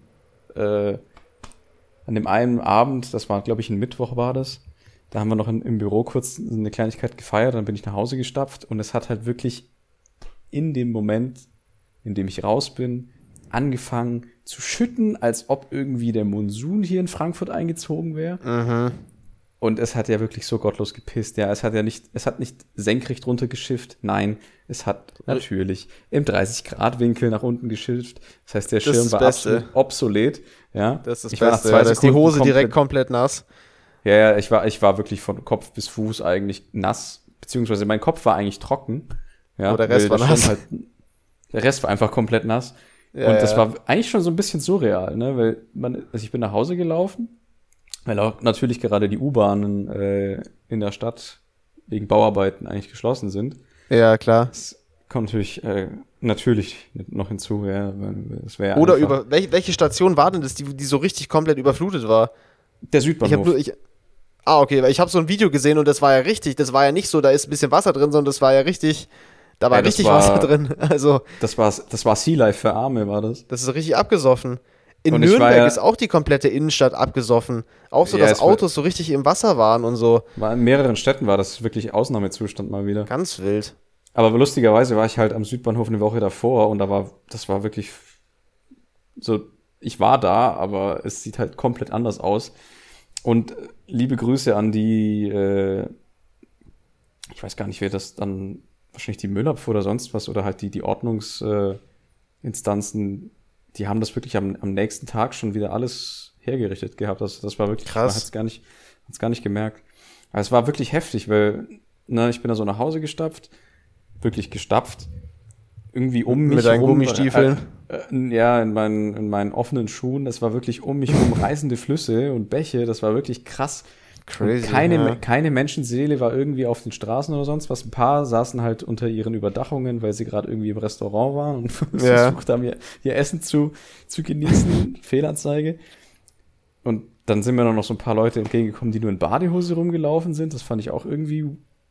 Abend, das war, glaube ich, ein Mittwoch war das, da haben wir noch im Büro kurz eine Kleinigkeit gefeiert, dann bin ich nach Hause gestapft und es hat halt wirklich in dem Moment, in dem ich raus bin, angefangen zu schütten, als ob irgendwie der Monsun hier in Frankfurt eingezogen wäre. Mhm. Und es hat ja wirklich so gottlos gepisst. Ja, es hat nicht senkrecht runtergeschifft. Nein, es hat natürlich im 30-Grad-Winkel nach unten geschifft. Das heißt, der Schirm war absolut obsolet. Ja, das ist das Beste. Da ist die Hose direkt komplett nass. Ja, ich war wirklich von Kopf bis Fuß eigentlich nass. Beziehungsweise mein Kopf war eigentlich trocken. Ja, der Rest war nass. Der Rest war einfach komplett nass. Ja, und das war eigentlich schon so ein bisschen surreal, ne? Weil ich bin nach Hause gelaufen. Weil auch natürlich gerade die U-Bahnen in der Stadt wegen Bauarbeiten eigentlich geschlossen sind. Ja, klar. Das kommt natürlich noch hinzu. Ja, das wäre oder über welche Station war denn das, die so richtig komplett überflutet war? Der Südbahnhof. Okay, weil ich habe so ein Video gesehen und das war ja nicht so, da ist ein bisschen Wasser drin, sondern das war ja richtig, da war richtig Wasser drin. Also das war Sea Life für Arme, war das. Das ist richtig abgesoffen. In Nürnberg ist auch die komplette Innenstadt abgesoffen. Auch so, dass Autos so richtig im Wasser waren und so. In mehreren Städten war das wirklich Ausnahmezustand mal wieder. Ganz wild. Aber lustigerweise war ich halt am Südbahnhof eine Woche davor und das war wirklich so, ich war da, aber es sieht halt komplett anders aus. Und liebe Grüße an die, ich weiß gar nicht, wer das dann, wahrscheinlich die Müllabfuhr oder sonst was, oder halt die Ordnungsinstanzen, die haben das wirklich am nächsten Tag schon wieder alles hergerichtet gehabt. Das war wirklich krass. Man hat's gar nicht gemerkt. Aber es war wirklich heftig, weil ich bin da so nach Hause gestapft, wirklich gestapft, irgendwie um mich mit deinen Gummistiefeln. In meinen offenen Schuhen. Das war wirklich um mich herum reißende Flüsse und Bäche. Das war wirklich krass. Crazy. Keine Menschenseele war irgendwie auf den Straßen oder sonst was. Ein paar saßen halt unter ihren Überdachungen, weil sie gerade irgendwie im Restaurant waren und versucht haben, ihr Essen zu genießen. Fehlanzeige. Und dann sind mir noch so ein paar Leute entgegengekommen, die nur in Badehose rumgelaufen sind. Das fand ich auch irgendwie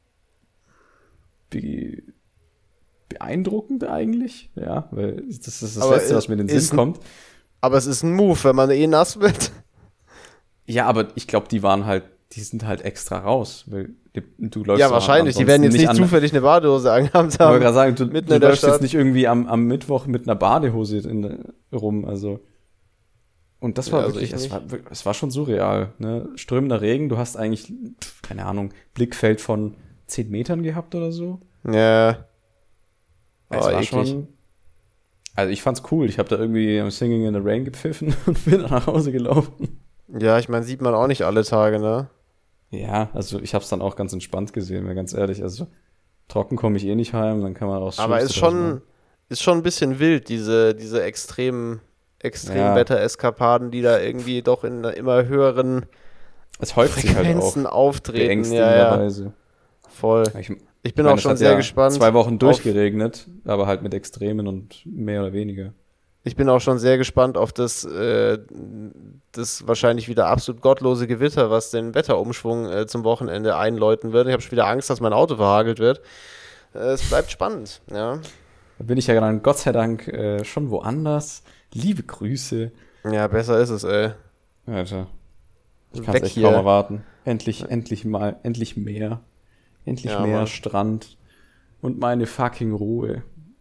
beeindruckend eigentlich. Ja, weil das ist das Letzte, was mir in den Sinn kommt. Aber es ist ein Move, wenn man nass wird. Ja, aber ich glaube, die sind halt extra raus, weil du läufst. Ja, wahrscheinlich. Die werden jetzt nicht zufällig eine Badehose angehabt haben. Ich wollte gerade sagen, du läufst jetzt nicht irgendwie am Mittwoch mit einer Badehose rum, also. Und das war wirklich, es war schon surreal, ne? Strömender Regen, du hast eigentlich, keine Ahnung, Blickfeld von 10 Metern gehabt oder so. Ja. Es war schon. Also ich fand's cool. Ich habe da irgendwie am Singing in the Rain gepfiffen und bin nach Hause gelaufen. Ja, ich meine, sieht man auch nicht alle Tage, ne? Ja, also ich hab's dann auch ganz entspannt gesehen, mir ganz ehrlich. Also trocken komme ich nicht heim, dann kann man auch. Aber ist ist schon ein bisschen wild, diese extremen Wettereskapaden, die da irgendwie doch in immer höheren es häuft sich halt Frequenzen auch auftreten. beängstigenderweise. Voll. Ich bin auch schon sehr gespannt. 2 Wochen durchgeregnet, aber halt mit Extremen und mehr oder weniger. Ich bin auch schon sehr gespannt auf das wahrscheinlich wieder absolut gottlose Gewitter, was den Wetterumschwung zum Wochenende einläuten wird. Ich habe schon wieder Angst, dass mein Auto verhagelt wird. Es bleibt spannend, ja. Da bin ich ja dann Gott sei Dank schon woanders. Liebe Grüße. Ja, besser ist es, ey. Alter. Ich kann es echt kaum erwarten. Endlich mehr. Endlich mehr Mann. Strand. Und meine fucking Ruhe.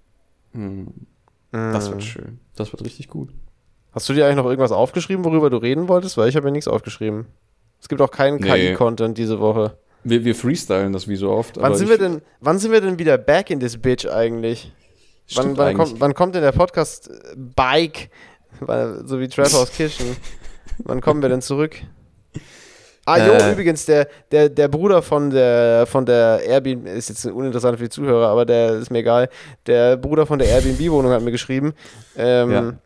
Das wird schön. Das wird richtig gut. Hast du dir eigentlich noch irgendwas aufgeschrieben, worüber du reden wolltest? Weil ich habe mir nichts aufgeschrieben. Es gibt auch keinen KI-Content diese Woche. Wir freestylen das wie so oft. Wann sind wir denn wieder back in this bitch eigentlich? Wann kommt denn der Podcast Bike? So wie Trap aus Kirchen. Wann kommen wir denn zurück? Übrigens, der Bruder von der Airbnb, ist jetzt uninteressant für die Zuhörer, aber der ist mir egal. Der Bruder von der Airbnb-Wohnung hat mir geschrieben, er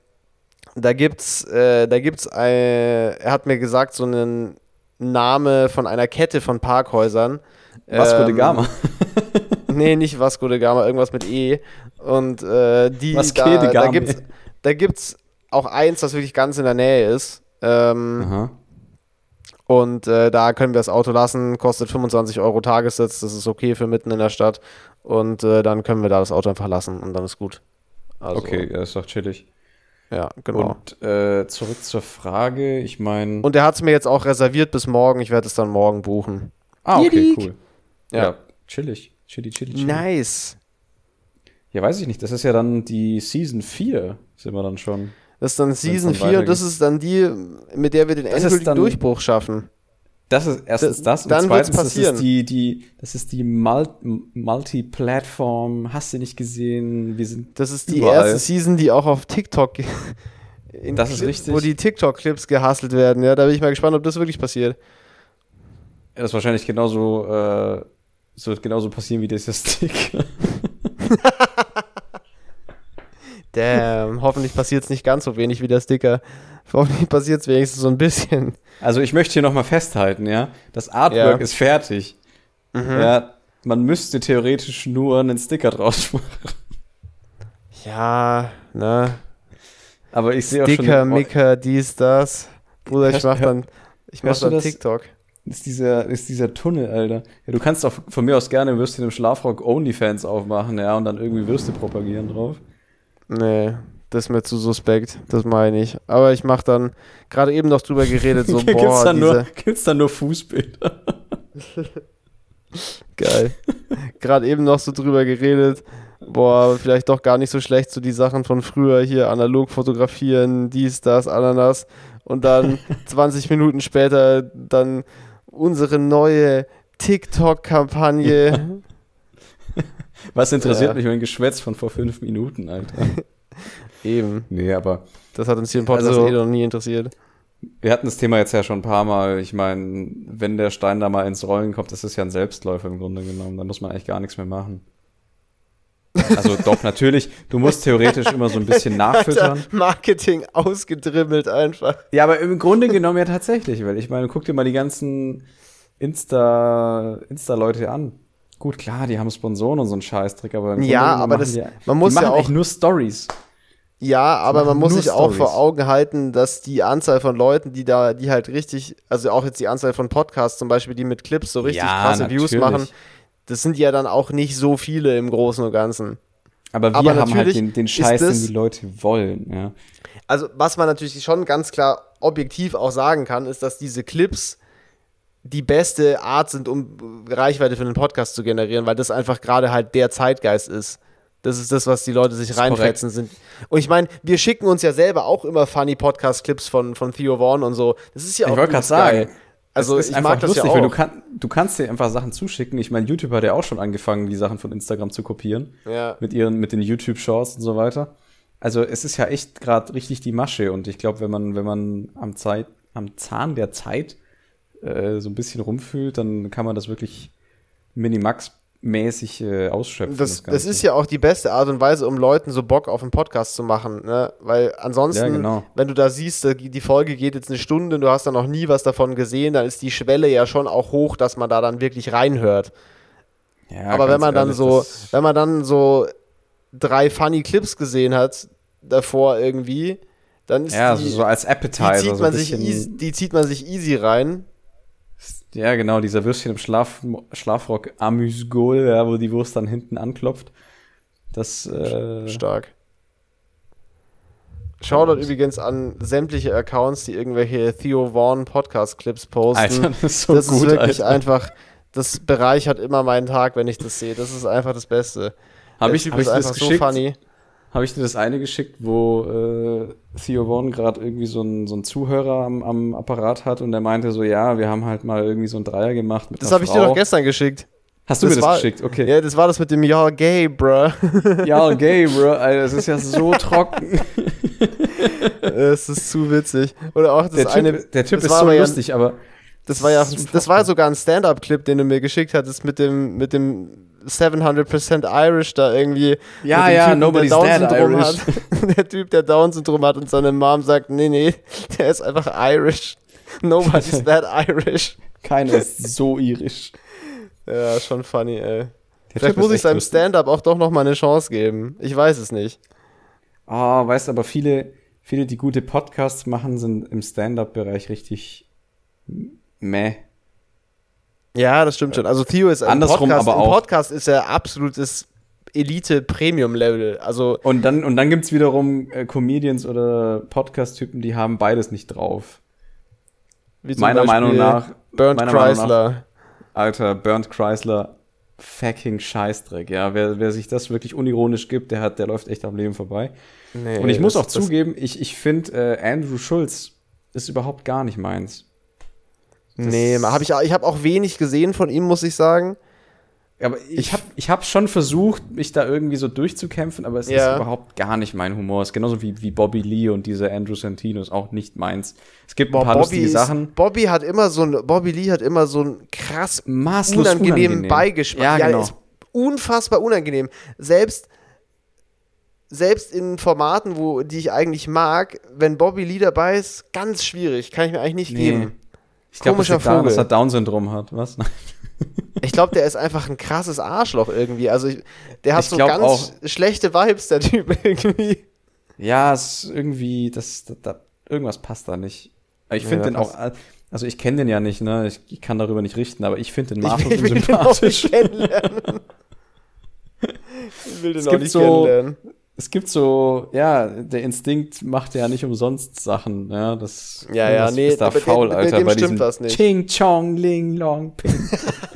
hat mir gesagt, so einen Name von einer Kette von Parkhäusern. Vasco de Gama. Nee, nicht Vasco de Gama, irgendwas mit E. Und da gibt's auch eins, das wirklich ganz in der Nähe ist. Und da können wir das Auto lassen, kostet 25 € Tagessitz, das ist okay für mitten in der Stadt. Und dann können wir da das Auto einfach lassen und dann ist gut. Also, okay, ist doch chillig. Ja, genau. Und zurück zur Frage, ich meine... Und er hat es mir jetzt auch reserviert bis morgen, ich werde es dann morgen buchen. Okay, cool. Ja, chillig. Nice. Ja, weiß ich nicht, das ist ja dann die Season 4, sind wir dann schon. Das ist dann Season 4 und das ist dann die, mit der wir den endgültigen Durchbruch schaffen. Das ist erstens das und zweitens, das ist die Multi-Plattform, hast du nicht gesehen, das ist die erste Season, die auch auf TikTok das ist richtig. Wo die TikTok-Clips gehustelt werden, ja, da bin ich mal gespannt, ob das wirklich passiert. Ja, das ist wahrscheinlich genauso passieren wie dieser Sticker. Damn, hoffentlich passiert es nicht ganz so wenig wie der Sticker. Hoffentlich passiert es wenigstens so ein bisschen. Also ich möchte hier nochmal festhalten, ja, das Artwork ist fertig. Ja, man müsste theoretisch nur einen Sticker draus machen. Ja, ne. Aber ich sehe auch schon... Sticker, Micker, dies, das. Bruder, ich mach dann TikTok. Ist dieser Tunnel, Alter. Ja, du kannst auch von mir aus gerne Würstchen im Schlafrock Onlyfans aufmachen, ja, und dann irgendwie Würste propagieren drauf. Nee, das ist mir zu suspekt, das meine ich. Aber ich mach dann, gerade eben noch drüber geredet, so, gibt's dann nur Fußbilder? Geil. Gerade eben noch so drüber geredet, vielleicht doch gar nicht so schlecht, so die Sachen von früher hier, analog fotografieren, dies, das, Ananas. Und dann 20 Minuten später dann unsere neue TikTok-Kampagne. Was interessiert mich mein Geschwätz von vor 5 Minuten, Alter? Eben. Nee, aber... Das hat uns hier im Podcast noch nie interessiert. Wir hatten das Thema jetzt ja schon ein paar Mal. Ich meine, wenn der Stein da mal ins Rollen kommt, das ist ja ein Selbstläufer im Grunde genommen. Da muss man eigentlich gar nichts mehr machen. Also doch, natürlich, du musst theoretisch immer so ein bisschen nachfüttern. Alter, Marketing ausgedribbelt einfach. Ja, aber im Grunde genommen ja tatsächlich, weil ich meine, guck dir mal die ganzen Insta-Leute an. Gut, klar, die haben Sponsoren und so einen Scheißtrick, aber im ja, Grunde aber man muss ja auch nur Stories. Ja, aber man muss sich auch vor Augen halten, dass die Anzahl von Leuten, die halt richtig, also auch jetzt die Anzahl von Podcasts zum Beispiel, die mit Clips so richtig krasse Views machen, das sind ja dann auch nicht so viele im Großen und Ganzen. Aber wir haben halt den Scheiß, den die Leute wollen. Ja. Also was man natürlich schon ganz klar objektiv auch sagen kann, ist, dass diese Clips die beste Art sind, um Reichweite für einen Podcast zu generieren, weil das einfach gerade halt der Zeitgeist ist. Das ist das, was die Leute sich reinfetzen sind. Und ich meine, wir schicken uns ja selber auch immer funny Podcast-Clips von Theo Vaughn und so. Das ist ja auch ich wollte gerade sagen, also ich mag das lustig, ja auch. Weil du kannst dir einfach Sachen zuschicken. Ich meine, YouTube hat ja auch schon angefangen, die Sachen von Instagram zu kopieren. Ja. Mit den YouTube-Shorts und so weiter. Also es ist ja echt gerade richtig die Masche. Und ich glaube, wenn man am Zahn der Zeit so ein bisschen rumfühlt, dann kann man das wirklich Minimax mäßig ausschöpfen. Das ist ja auch die beste Art und Weise, um Leuten so Bock auf einen Podcast zu machen, ne? Weil ansonsten, wenn du da siehst, die Folge geht jetzt 1 Stunde und du hast da noch nie was davon gesehen, dann ist die Schwelle ja schon auch hoch, dass man da dann wirklich reinhört. Ja, aber wenn man dann so 3 funny Clips gesehen hat davor irgendwie, dann ist so als Appetizer. Die zieht man sich easy rein. Ja, genau, dieser Würstchen im Schlafrock Amüsgol, ja, wo die Wurst dann hinten anklopft. Das stark. Shoutout übrigens an sämtliche Accounts, die irgendwelche Theo Vaughn Podcast-Clips posten. Alter, das ist so gut, ist wirklich einfach, das bereichert immer meinen Tag, wenn ich das sehe. Das ist einfach das Beste. Hab ich dir das eine geschickt, wo Theo Vaughn gerade irgendwie so einen Zuhörer am Apparat hat und der meinte so, ja, wir haben halt mal irgendwie so einen Dreier gemacht mit Das habe ich dir doch gestern geschickt. Hast du mir das geschickt? Okay. Ja, das war das mit dem Ja, gay, bruh. Ja, gay, bruh. Alter, das ist ja so trocken. Es ist zu witzig. Oder auch der Typ ist so lustig, aber das war sogar ein Stand-Up-Clip, den du mir geschickt hattest mit dem 700% Irish da irgendwie. Ja, Typen, nobody's dead Irish. Der Typ, der Down-Syndrom hat und seine Mom sagt, nee, der ist einfach Irish. Nobody's that Irish. Keiner ist so irisch. Ja, schon funny, ey. Vielleicht muss ich seinem Stand-Up auch doch noch mal eine Chance geben. Ich weiß es nicht. Weißt du, aber viele, die gute Podcasts machen, sind im Stand-Up-Bereich richtig meh. Ja, das stimmt schon. Also Theo ist andersrum, Podcast, aber auch. Podcast ist ja absolutes Elite-Premium-Level. Also und dann gibt's wiederum Comedians oder Podcast-Typen, die haben beides nicht drauf. Wie meiner Meinung nach Bernd Kreisler. Alter, Bernd Kreisler, fucking Scheißdreck. Ja, wer sich das wirklich unironisch gibt, der läuft echt am Leben vorbei. Nee, und ich muss auch zugeben, ich finde, Andrew Schulz ist überhaupt gar nicht meins. Ich habe auch wenig gesehen von ihm, muss ich sagen. Aber ich hab schon versucht, mich da irgendwie so durchzukämpfen, aber es ist überhaupt gar nicht mein Humor. Es ist genauso wie Bobby Lee und dieser Andrew Santino ist auch nicht meins. Es gibt ein paar lustige Sachen. Bobby Lee hat immer so einen krass maßlos unangenehmen Beigeschmack. Ja, genau. Ist unfassbar unangenehm. Selbst in Formaten, die ich eigentlich mag, wenn Bobby Lee dabei ist, ganz schwierig. Kann ich mir eigentlich nicht geben. Ich glaube, dass er Down-Syndrom hat, was? Ich glaube, der ist einfach ein krasses Arschloch irgendwie. Also der hat so ganz schlechte Vibes, der Typ irgendwie. Ja, es ist irgendwie, irgendwas passt da nicht. Ich finde den auch, also ich kenne den ja nicht, ne? Ich kann darüber nicht richten, aber ich finde den maßlos sympathisch. Ich will den auch nicht kennenlernen. Es gibt so, der Instinkt macht ja nicht umsonst Sachen, ja, ist da faul, Alter, bei diesem Ching, Chong, Ling, Long, Ping.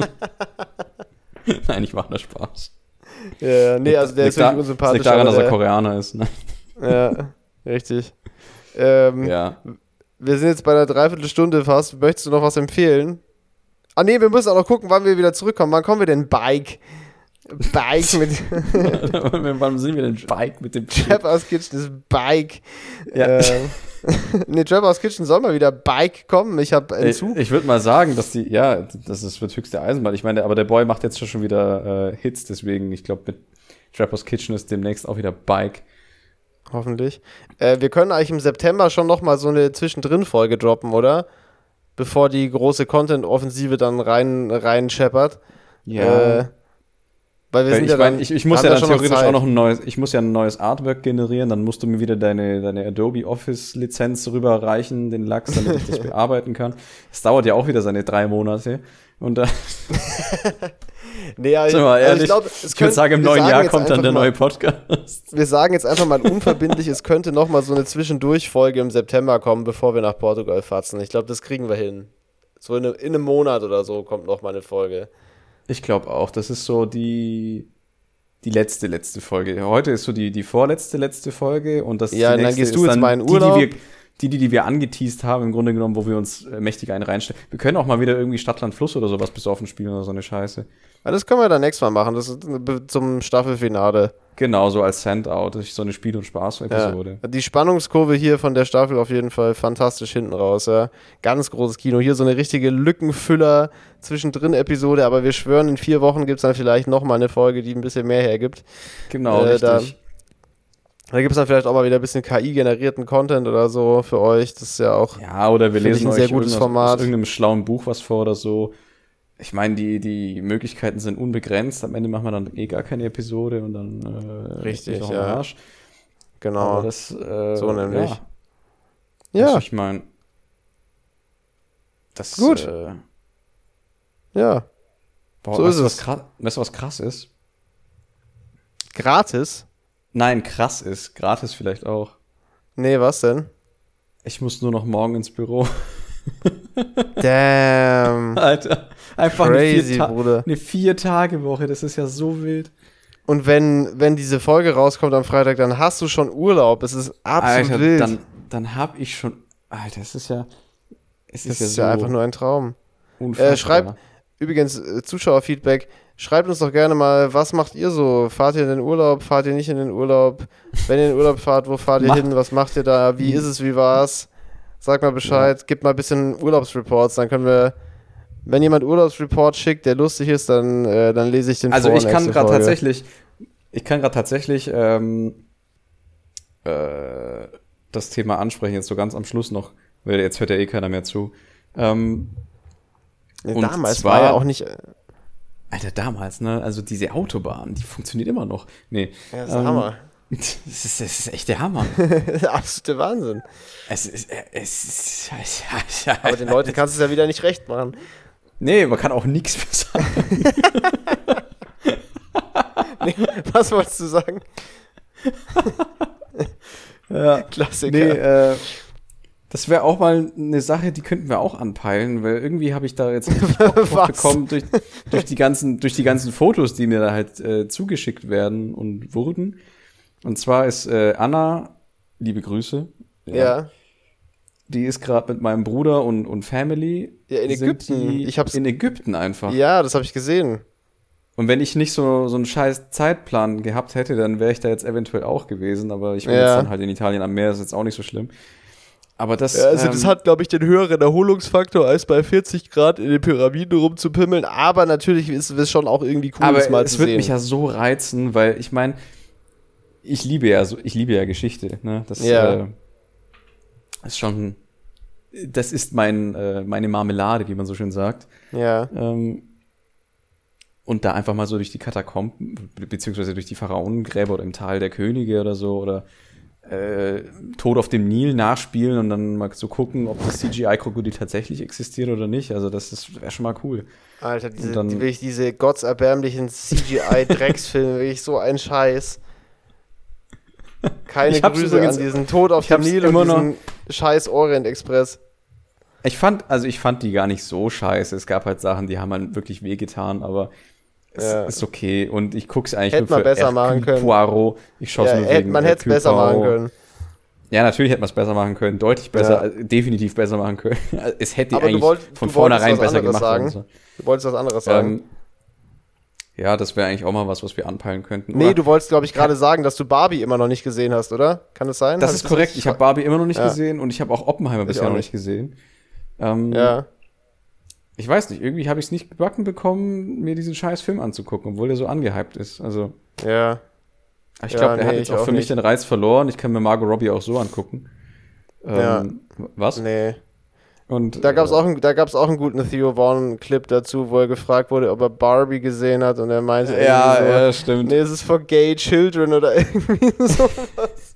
Nein, ich mache nur Spaß. Ja, also der ist wirklich unsympathisch. Das liegt daran, dass er Koreaner ist, ne? Ja, richtig. Wir sind jetzt bei einer Dreiviertelstunde fast. Möchtest du noch was empfehlen? Nee, wir müssen auch noch gucken, wann wir wieder zurückkommen. Wann kommen wir denn? Bike mit. Wann sind wir denn Bike mit dem Trapper's Kitchen ist Bike. Ja. Trapper's Kitchen soll mal wieder Bike kommen. Ich habe einen Zug. Ich würde mal sagen, dass wird höchste Eisenbahn. Ich meine, aber der Boy macht jetzt schon wieder Hits, deswegen, ich glaube, mit Trapper's Kitchen ist demnächst auch wieder Bike. Hoffentlich. Wir können eigentlich im September schon noch mal so eine Zwischendrin-Folge droppen, oder? Bevor die große Content-Offensive dann rein scheppert. Ja. Weil ich muss ja dann theoretisch auch noch ein neues Artwork generieren, dann musst du mir wieder deine Adobe Office Lizenz rüberreichen, den Lachs, damit ich das bearbeiten kann. Das dauert ja auch wieder seine 3 Monate. Und da ich würde sagen, im neuen Jahr kommt dann der neue Podcast. Wir sagen jetzt einfach mal unverbindlich, es könnte noch mal so eine Zwischendurchfolge im September kommen, bevor wir nach Portugal fatzen. Ich glaube, das kriegen wir hin. So in einem Monat oder so kommt noch mal eine Folge. Ich glaube auch, das ist so die letzte Folge. Heute ist so die vorletzte Folge und das ja, dann gehst du jetzt mal in Urlaub. Die wir angeteased haben, im Grunde genommen, wo wir uns mächtig reinstellen. Wir können auch mal wieder irgendwie Stadtland Fluss oder sowas besoffen spielen oder so eine Scheiße. Ja, das können wir dann nächstes Mal machen, das ist zum Staffelfinale. Genau, so als Handout. Das ist so eine Spiel- und Spaß-Episode. Ja. Die Spannungskurve hier von der Staffel auf jeden Fall fantastisch hinten raus. Ja. Ganz großes Kino. Hier so eine richtige Lückenfüller zwischendrin Episode, aber wir schwören, in 4 Wochen gibt es dann vielleicht nochmal eine Folge, die ein bisschen mehr hergibt. Genau, richtig. Da gibt es dann vielleicht auch mal wieder ein bisschen KI-generierten Content oder so für euch. Das ist ja auch oder wir lesen ein sehr gutes Format. Aus irgendeinem schlauen Buch was vor oder so. Ich meine, die Möglichkeiten sind unbegrenzt. Am Ende machen wir dann gar keine Episode und dann richtig, ist auch ja. Arsch. Genau. Aber das, so nämlich. Ja. Also ich meine, das gut. Ja. Boah, so ist es. Weißt du, was krass ist? Gratis? Nein, krass ist. Gratis vielleicht auch. Nee, was denn? Ich muss nur noch morgen ins Büro. Damn. Alter. Einfach crazy, Bruder. Eine 4-Tage-Woche, das ist ja so wild. Und wenn diese Folge rauskommt am Freitag, dann hast du schon Urlaub. Es ist absolut Alter, wild. Dann hab ich schon. Alter, es ist ja so einfach nur ein Traum. Unfassbar. Übrigens, Zuschauerfeedback. Schreibt uns doch gerne mal, was macht ihr so? Fahrt ihr in den Urlaub? Fahrt ihr nicht in den Urlaub? Wenn ihr in den Urlaub fahrt, wo fahrt ihr hin? Was macht ihr da? Wie ist es? Wie war's? Sagt mal Bescheid. Gebt mal ein bisschen Urlaubsreports. Dann können wir, wenn jemand Urlaubsreport schickt, der lustig ist, dann lese ich den vor. Also ich kann gerade tatsächlich das Thema ansprechen, jetzt so ganz am Schluss noch, weil jetzt hört ja eh keiner mehr zu. Damals war ja auch nicht... Alter, damals, ne? Also diese Autobahn, die funktioniert immer noch. Nee. Ja, das ist der Hammer. Das ist echt der Hammer. Der absolute Wahnsinn. Es ist aber den Leuten kannst du es ja wieder nicht recht machen. Nee, man kann auch nichts mehr sagen. Nee, was wolltest du sagen? Ja. Klassiker. Nee, das wäre auch mal eine Sache, die könnten wir auch anpeilen, weil irgendwie habe ich da jetzt Bock drauf bekommen durch die ganzen Fotos, die mir da halt zugeschickt werden und wurden. Und zwar ist Anna, liebe Grüße. Ja. Die ist gerade mit meinem Bruder und Family. Ja, in Ägypten. In Ägypten einfach. Ja, das habe ich gesehen. Und wenn ich nicht so einen scheiß Zeitplan gehabt hätte, dann wäre ich da jetzt eventuell auch gewesen. Aber ich bin jetzt dann halt in Italien am Meer, ist jetzt auch nicht so schlimm. Aber das, das hat, glaube ich, den höheren Erholungsfaktor, als bei 40 Grad in den Pyramiden rumzupimmeln. Aber natürlich ist es schon auch irgendwie cool, das mal zu sehen. Aber es wird mich ja so reizen, weil ich meine, ich liebe ja Geschichte. Ne? Das ist schon, das ist meine Marmelade, wie man so schön sagt. Ja. Und da einfach mal so durch die Katakomben, beziehungsweise durch die Pharaonengräber oder im Tal der Könige oder so, oder Tod auf dem Nil nachspielen und dann mal so gucken, ob das CGI-Krokodil tatsächlich existiert oder nicht. Also das wäre schon mal cool. Alter, diese gottserbärmlichen CGI-Drecksfilme, wirklich so ein Scheiß. Keine Grüße an diesen Tod auf dem Nil und diesen scheiß Orient-Express. Ich fand die gar nicht so scheiße. Es gab halt Sachen, die haben halt wirklich wehgetan, aber es ist okay. Und ich guck's eigentlich nur für besser machen können. Poirot. Ich schaue nur wegen man hätte es besser machen können. Ja, natürlich hätte man es besser machen können. Deutlich besser, definitiv besser machen können. Es hätte aber eigentlich von vornherein besser gemacht werden sollen. Du wolltest was anderes sagen. Ja, das wäre eigentlich auch mal was wir anpeilen könnten. Nee, du wolltest, glaube ich, gerade sagen, dass du Barbie immer noch nicht gesehen hast, oder? Kann das sein? Das ist korrekt. Ich habe Barbie immer noch nicht gesehen und ich habe auch Oppenheimer bisher noch nicht gesehen. Ich weiß nicht, irgendwie habe ich es nicht gebacken bekommen, mir diesen scheiß Film anzugucken, obwohl der so angehypt ist. Also, ja. Ich glaube, der hat jetzt auch für mich den Reiz verloren. Ich kann mir Margot Robbie auch so angucken. Was? Nee. Und, da gab es auch einen guten Theo Vaughn-Clip dazu, wo er gefragt wurde, ob er Barbie gesehen hat und er meinte ja, stimmt. Nee, es ist for gay children oder irgendwie sowas.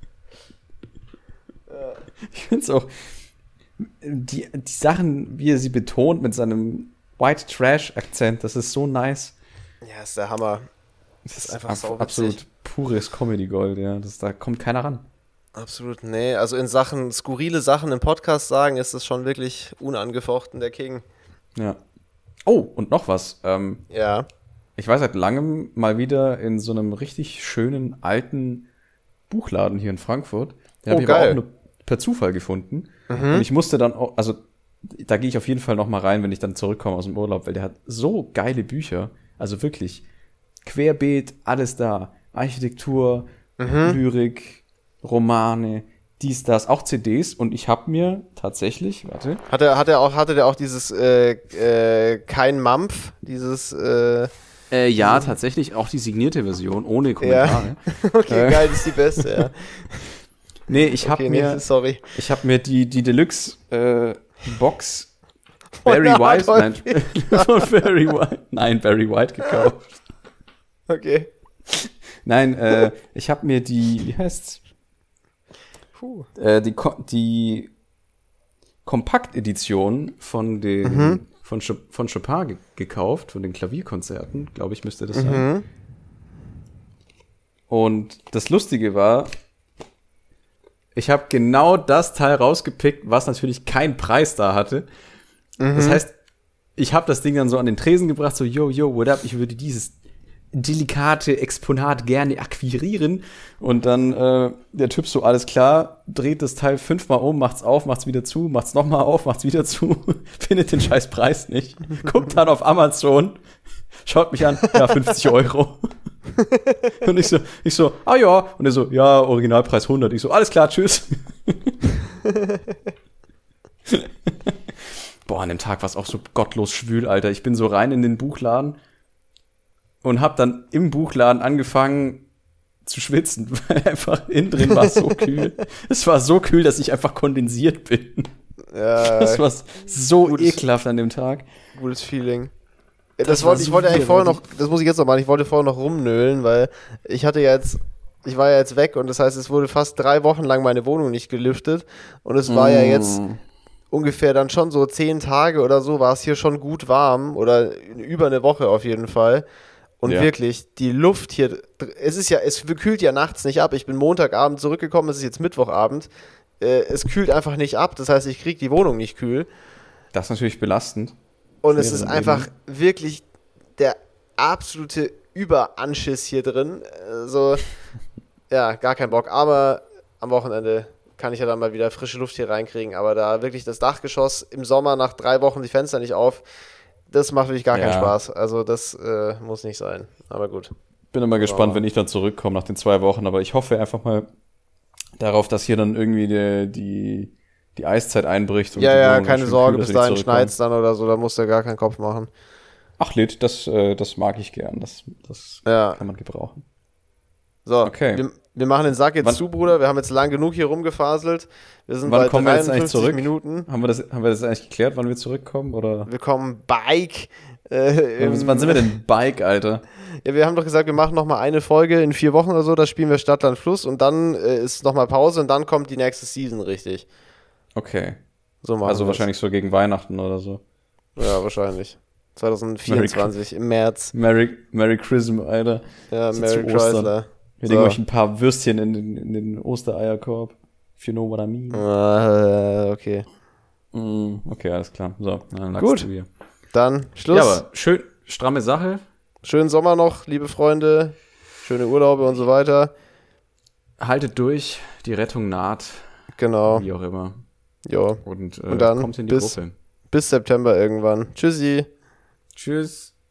Ich finde es auch die Sachen, wie er sie betont mit seinem White Trash-Akzent, das ist so nice. Ja, ist der Hammer. Das ist einfach so absolut pures Comedy-Gold, ja. Da kommt keiner ran. Absolut, nee. Also in Sachen, skurrile Sachen im Podcast sagen, ist das schon wirklich unangefochten der King. Ja. Oh, und noch was. Ja. Ich war seit langem mal wieder in so einem richtig schönen, alten Buchladen hier in Frankfurt. Den habe ich aber auch nur per Zufall gefunden. Und ich musste dann auch, also da gehe ich auf jeden Fall noch mal rein, wenn ich dann zurückkomme aus dem Urlaub, weil der hat so geile Bücher. Also wirklich querbeet, alles da. Architektur, Lyrik, Romane, dies, das, auch CDs. Und ich habe mir tatsächlich, warte. Hatte der auch dieses kein Mampf, dieses ja, tatsächlich auch die signierte Version, ohne Kommentare. Ja. Okay, geil, das ist die beste, ja. Nee, ich habe mir die Deluxe Box Barry White, Barry White gekauft. Okay. Nein, ich habe mir wie heißt's? Die Kompaktedition von den von Chopin gekauft, von den Klavierkonzerten, glaube ich, müsste das sein. Und das Lustige war, ich habe genau das Teil rausgepickt, was natürlich keinen Preis da hatte. Das heißt, ich habe das Ding dann so an den Tresen gebracht, so, yo, what up, ich würde dieses delikate Exponat gerne akquirieren. Und dann der Typ so, alles klar, dreht das Teil 5-mal um, macht's auf, macht's wieder zu, macht's nochmal auf, macht's wieder zu, findet den scheiß Preis nicht, guckt dann auf Amazon, schaut mich an, ja, 50 €. Und ich so, ah ja. Und er so, ja, Originalpreis 100. Ich so, alles klar, tschüss. Boah, an dem Tag war es auch so gottlos schwül, Alter. Ich bin so rein in den Buchladen und hab dann im Buchladen angefangen zu schwitzen, weil einfach innen drin war es so kühl. Es war so kühl, dass ich einfach kondensiert bin. Ja, das war so ekelhaft an dem Tag. Gutes Feeling. Ich wollte eigentlich vorher noch, das muss ich jetzt noch machen, ich wollte vorher noch rumnölen, weil ich war ja jetzt weg und das heißt, es wurde fast 3 Wochen lang meine Wohnung nicht gelüftet und es war ja jetzt ungefähr dann schon so 10 Tage oder so, war es hier schon gut warm oder über eine Woche auf jeden Fall. Und wirklich, die Luft hier, es kühlt ja nachts nicht ab. Ich bin Montagabend zurückgekommen, es ist jetzt Mittwochabend. Es kühlt einfach nicht ab, das heißt, ich kriege die Wohnung nicht kühl. Das ist natürlich belastend. Und es ist einfach wirklich der absolute Überanschiss hier drin. So, ja, gar kein Bock. Aber am Wochenende kann ich ja dann mal wieder frische Luft hier reinkriegen. Aber da wirklich das Dachgeschoss im Sommer nach 3 Wochen die Fenster nicht auf, das macht wirklich gar keinen Spaß. Also das muss nicht sein. Aber gut. Bin immer gespannt, wenn ich dann zurückkomme nach den 2 Wochen. Aber ich hoffe einfach mal darauf, dass hier dann irgendwie die Eiszeit einbricht. Und ja, keine Sorge, bis dahin schneit's dann oder so, da musst du gar keinen Kopf machen. Ach, Lit, das mag ich gern, das kann man gebrauchen. So, okay. Wir machen den Sack jetzt zu, Bruder, wir haben jetzt lang genug hier rumgefaselt. Wir sind bei 53 Minuten. Haben wir das eigentlich geklärt, wann wir zurückkommen, oder? Wir kommen Bike. Wann sind wir denn Bike, Alter? Ja, wir haben doch gesagt, wir machen noch mal eine Folge in 4 Wochen oder so, da spielen wir Stadt, Land, Fluss und dann ist noch mal Pause und dann kommt die nächste Season, richtig. Okay. So machen also wahrscheinlich so gegen Weihnachten oder so. Ja, wahrscheinlich. 2024 im März. Merry Christmas, Alter. Ja, Merry Chrysler. Wir legen euch ein paar Würstchen in den Ostereierkorb. If you know what I mean. Okay. Okay, alles klar. So, dann gut. Dann Schluss. Ja, aber schön, stramme Sache. Schönen Sommer noch, liebe Freunde. Schöne Urlaube und so weiter. Haltet durch, die Rettung naht. Genau. Wie auch immer. Ja. Und dann kommt in die Gruppe. Bis September irgendwann. Tschüssi. Tschüss.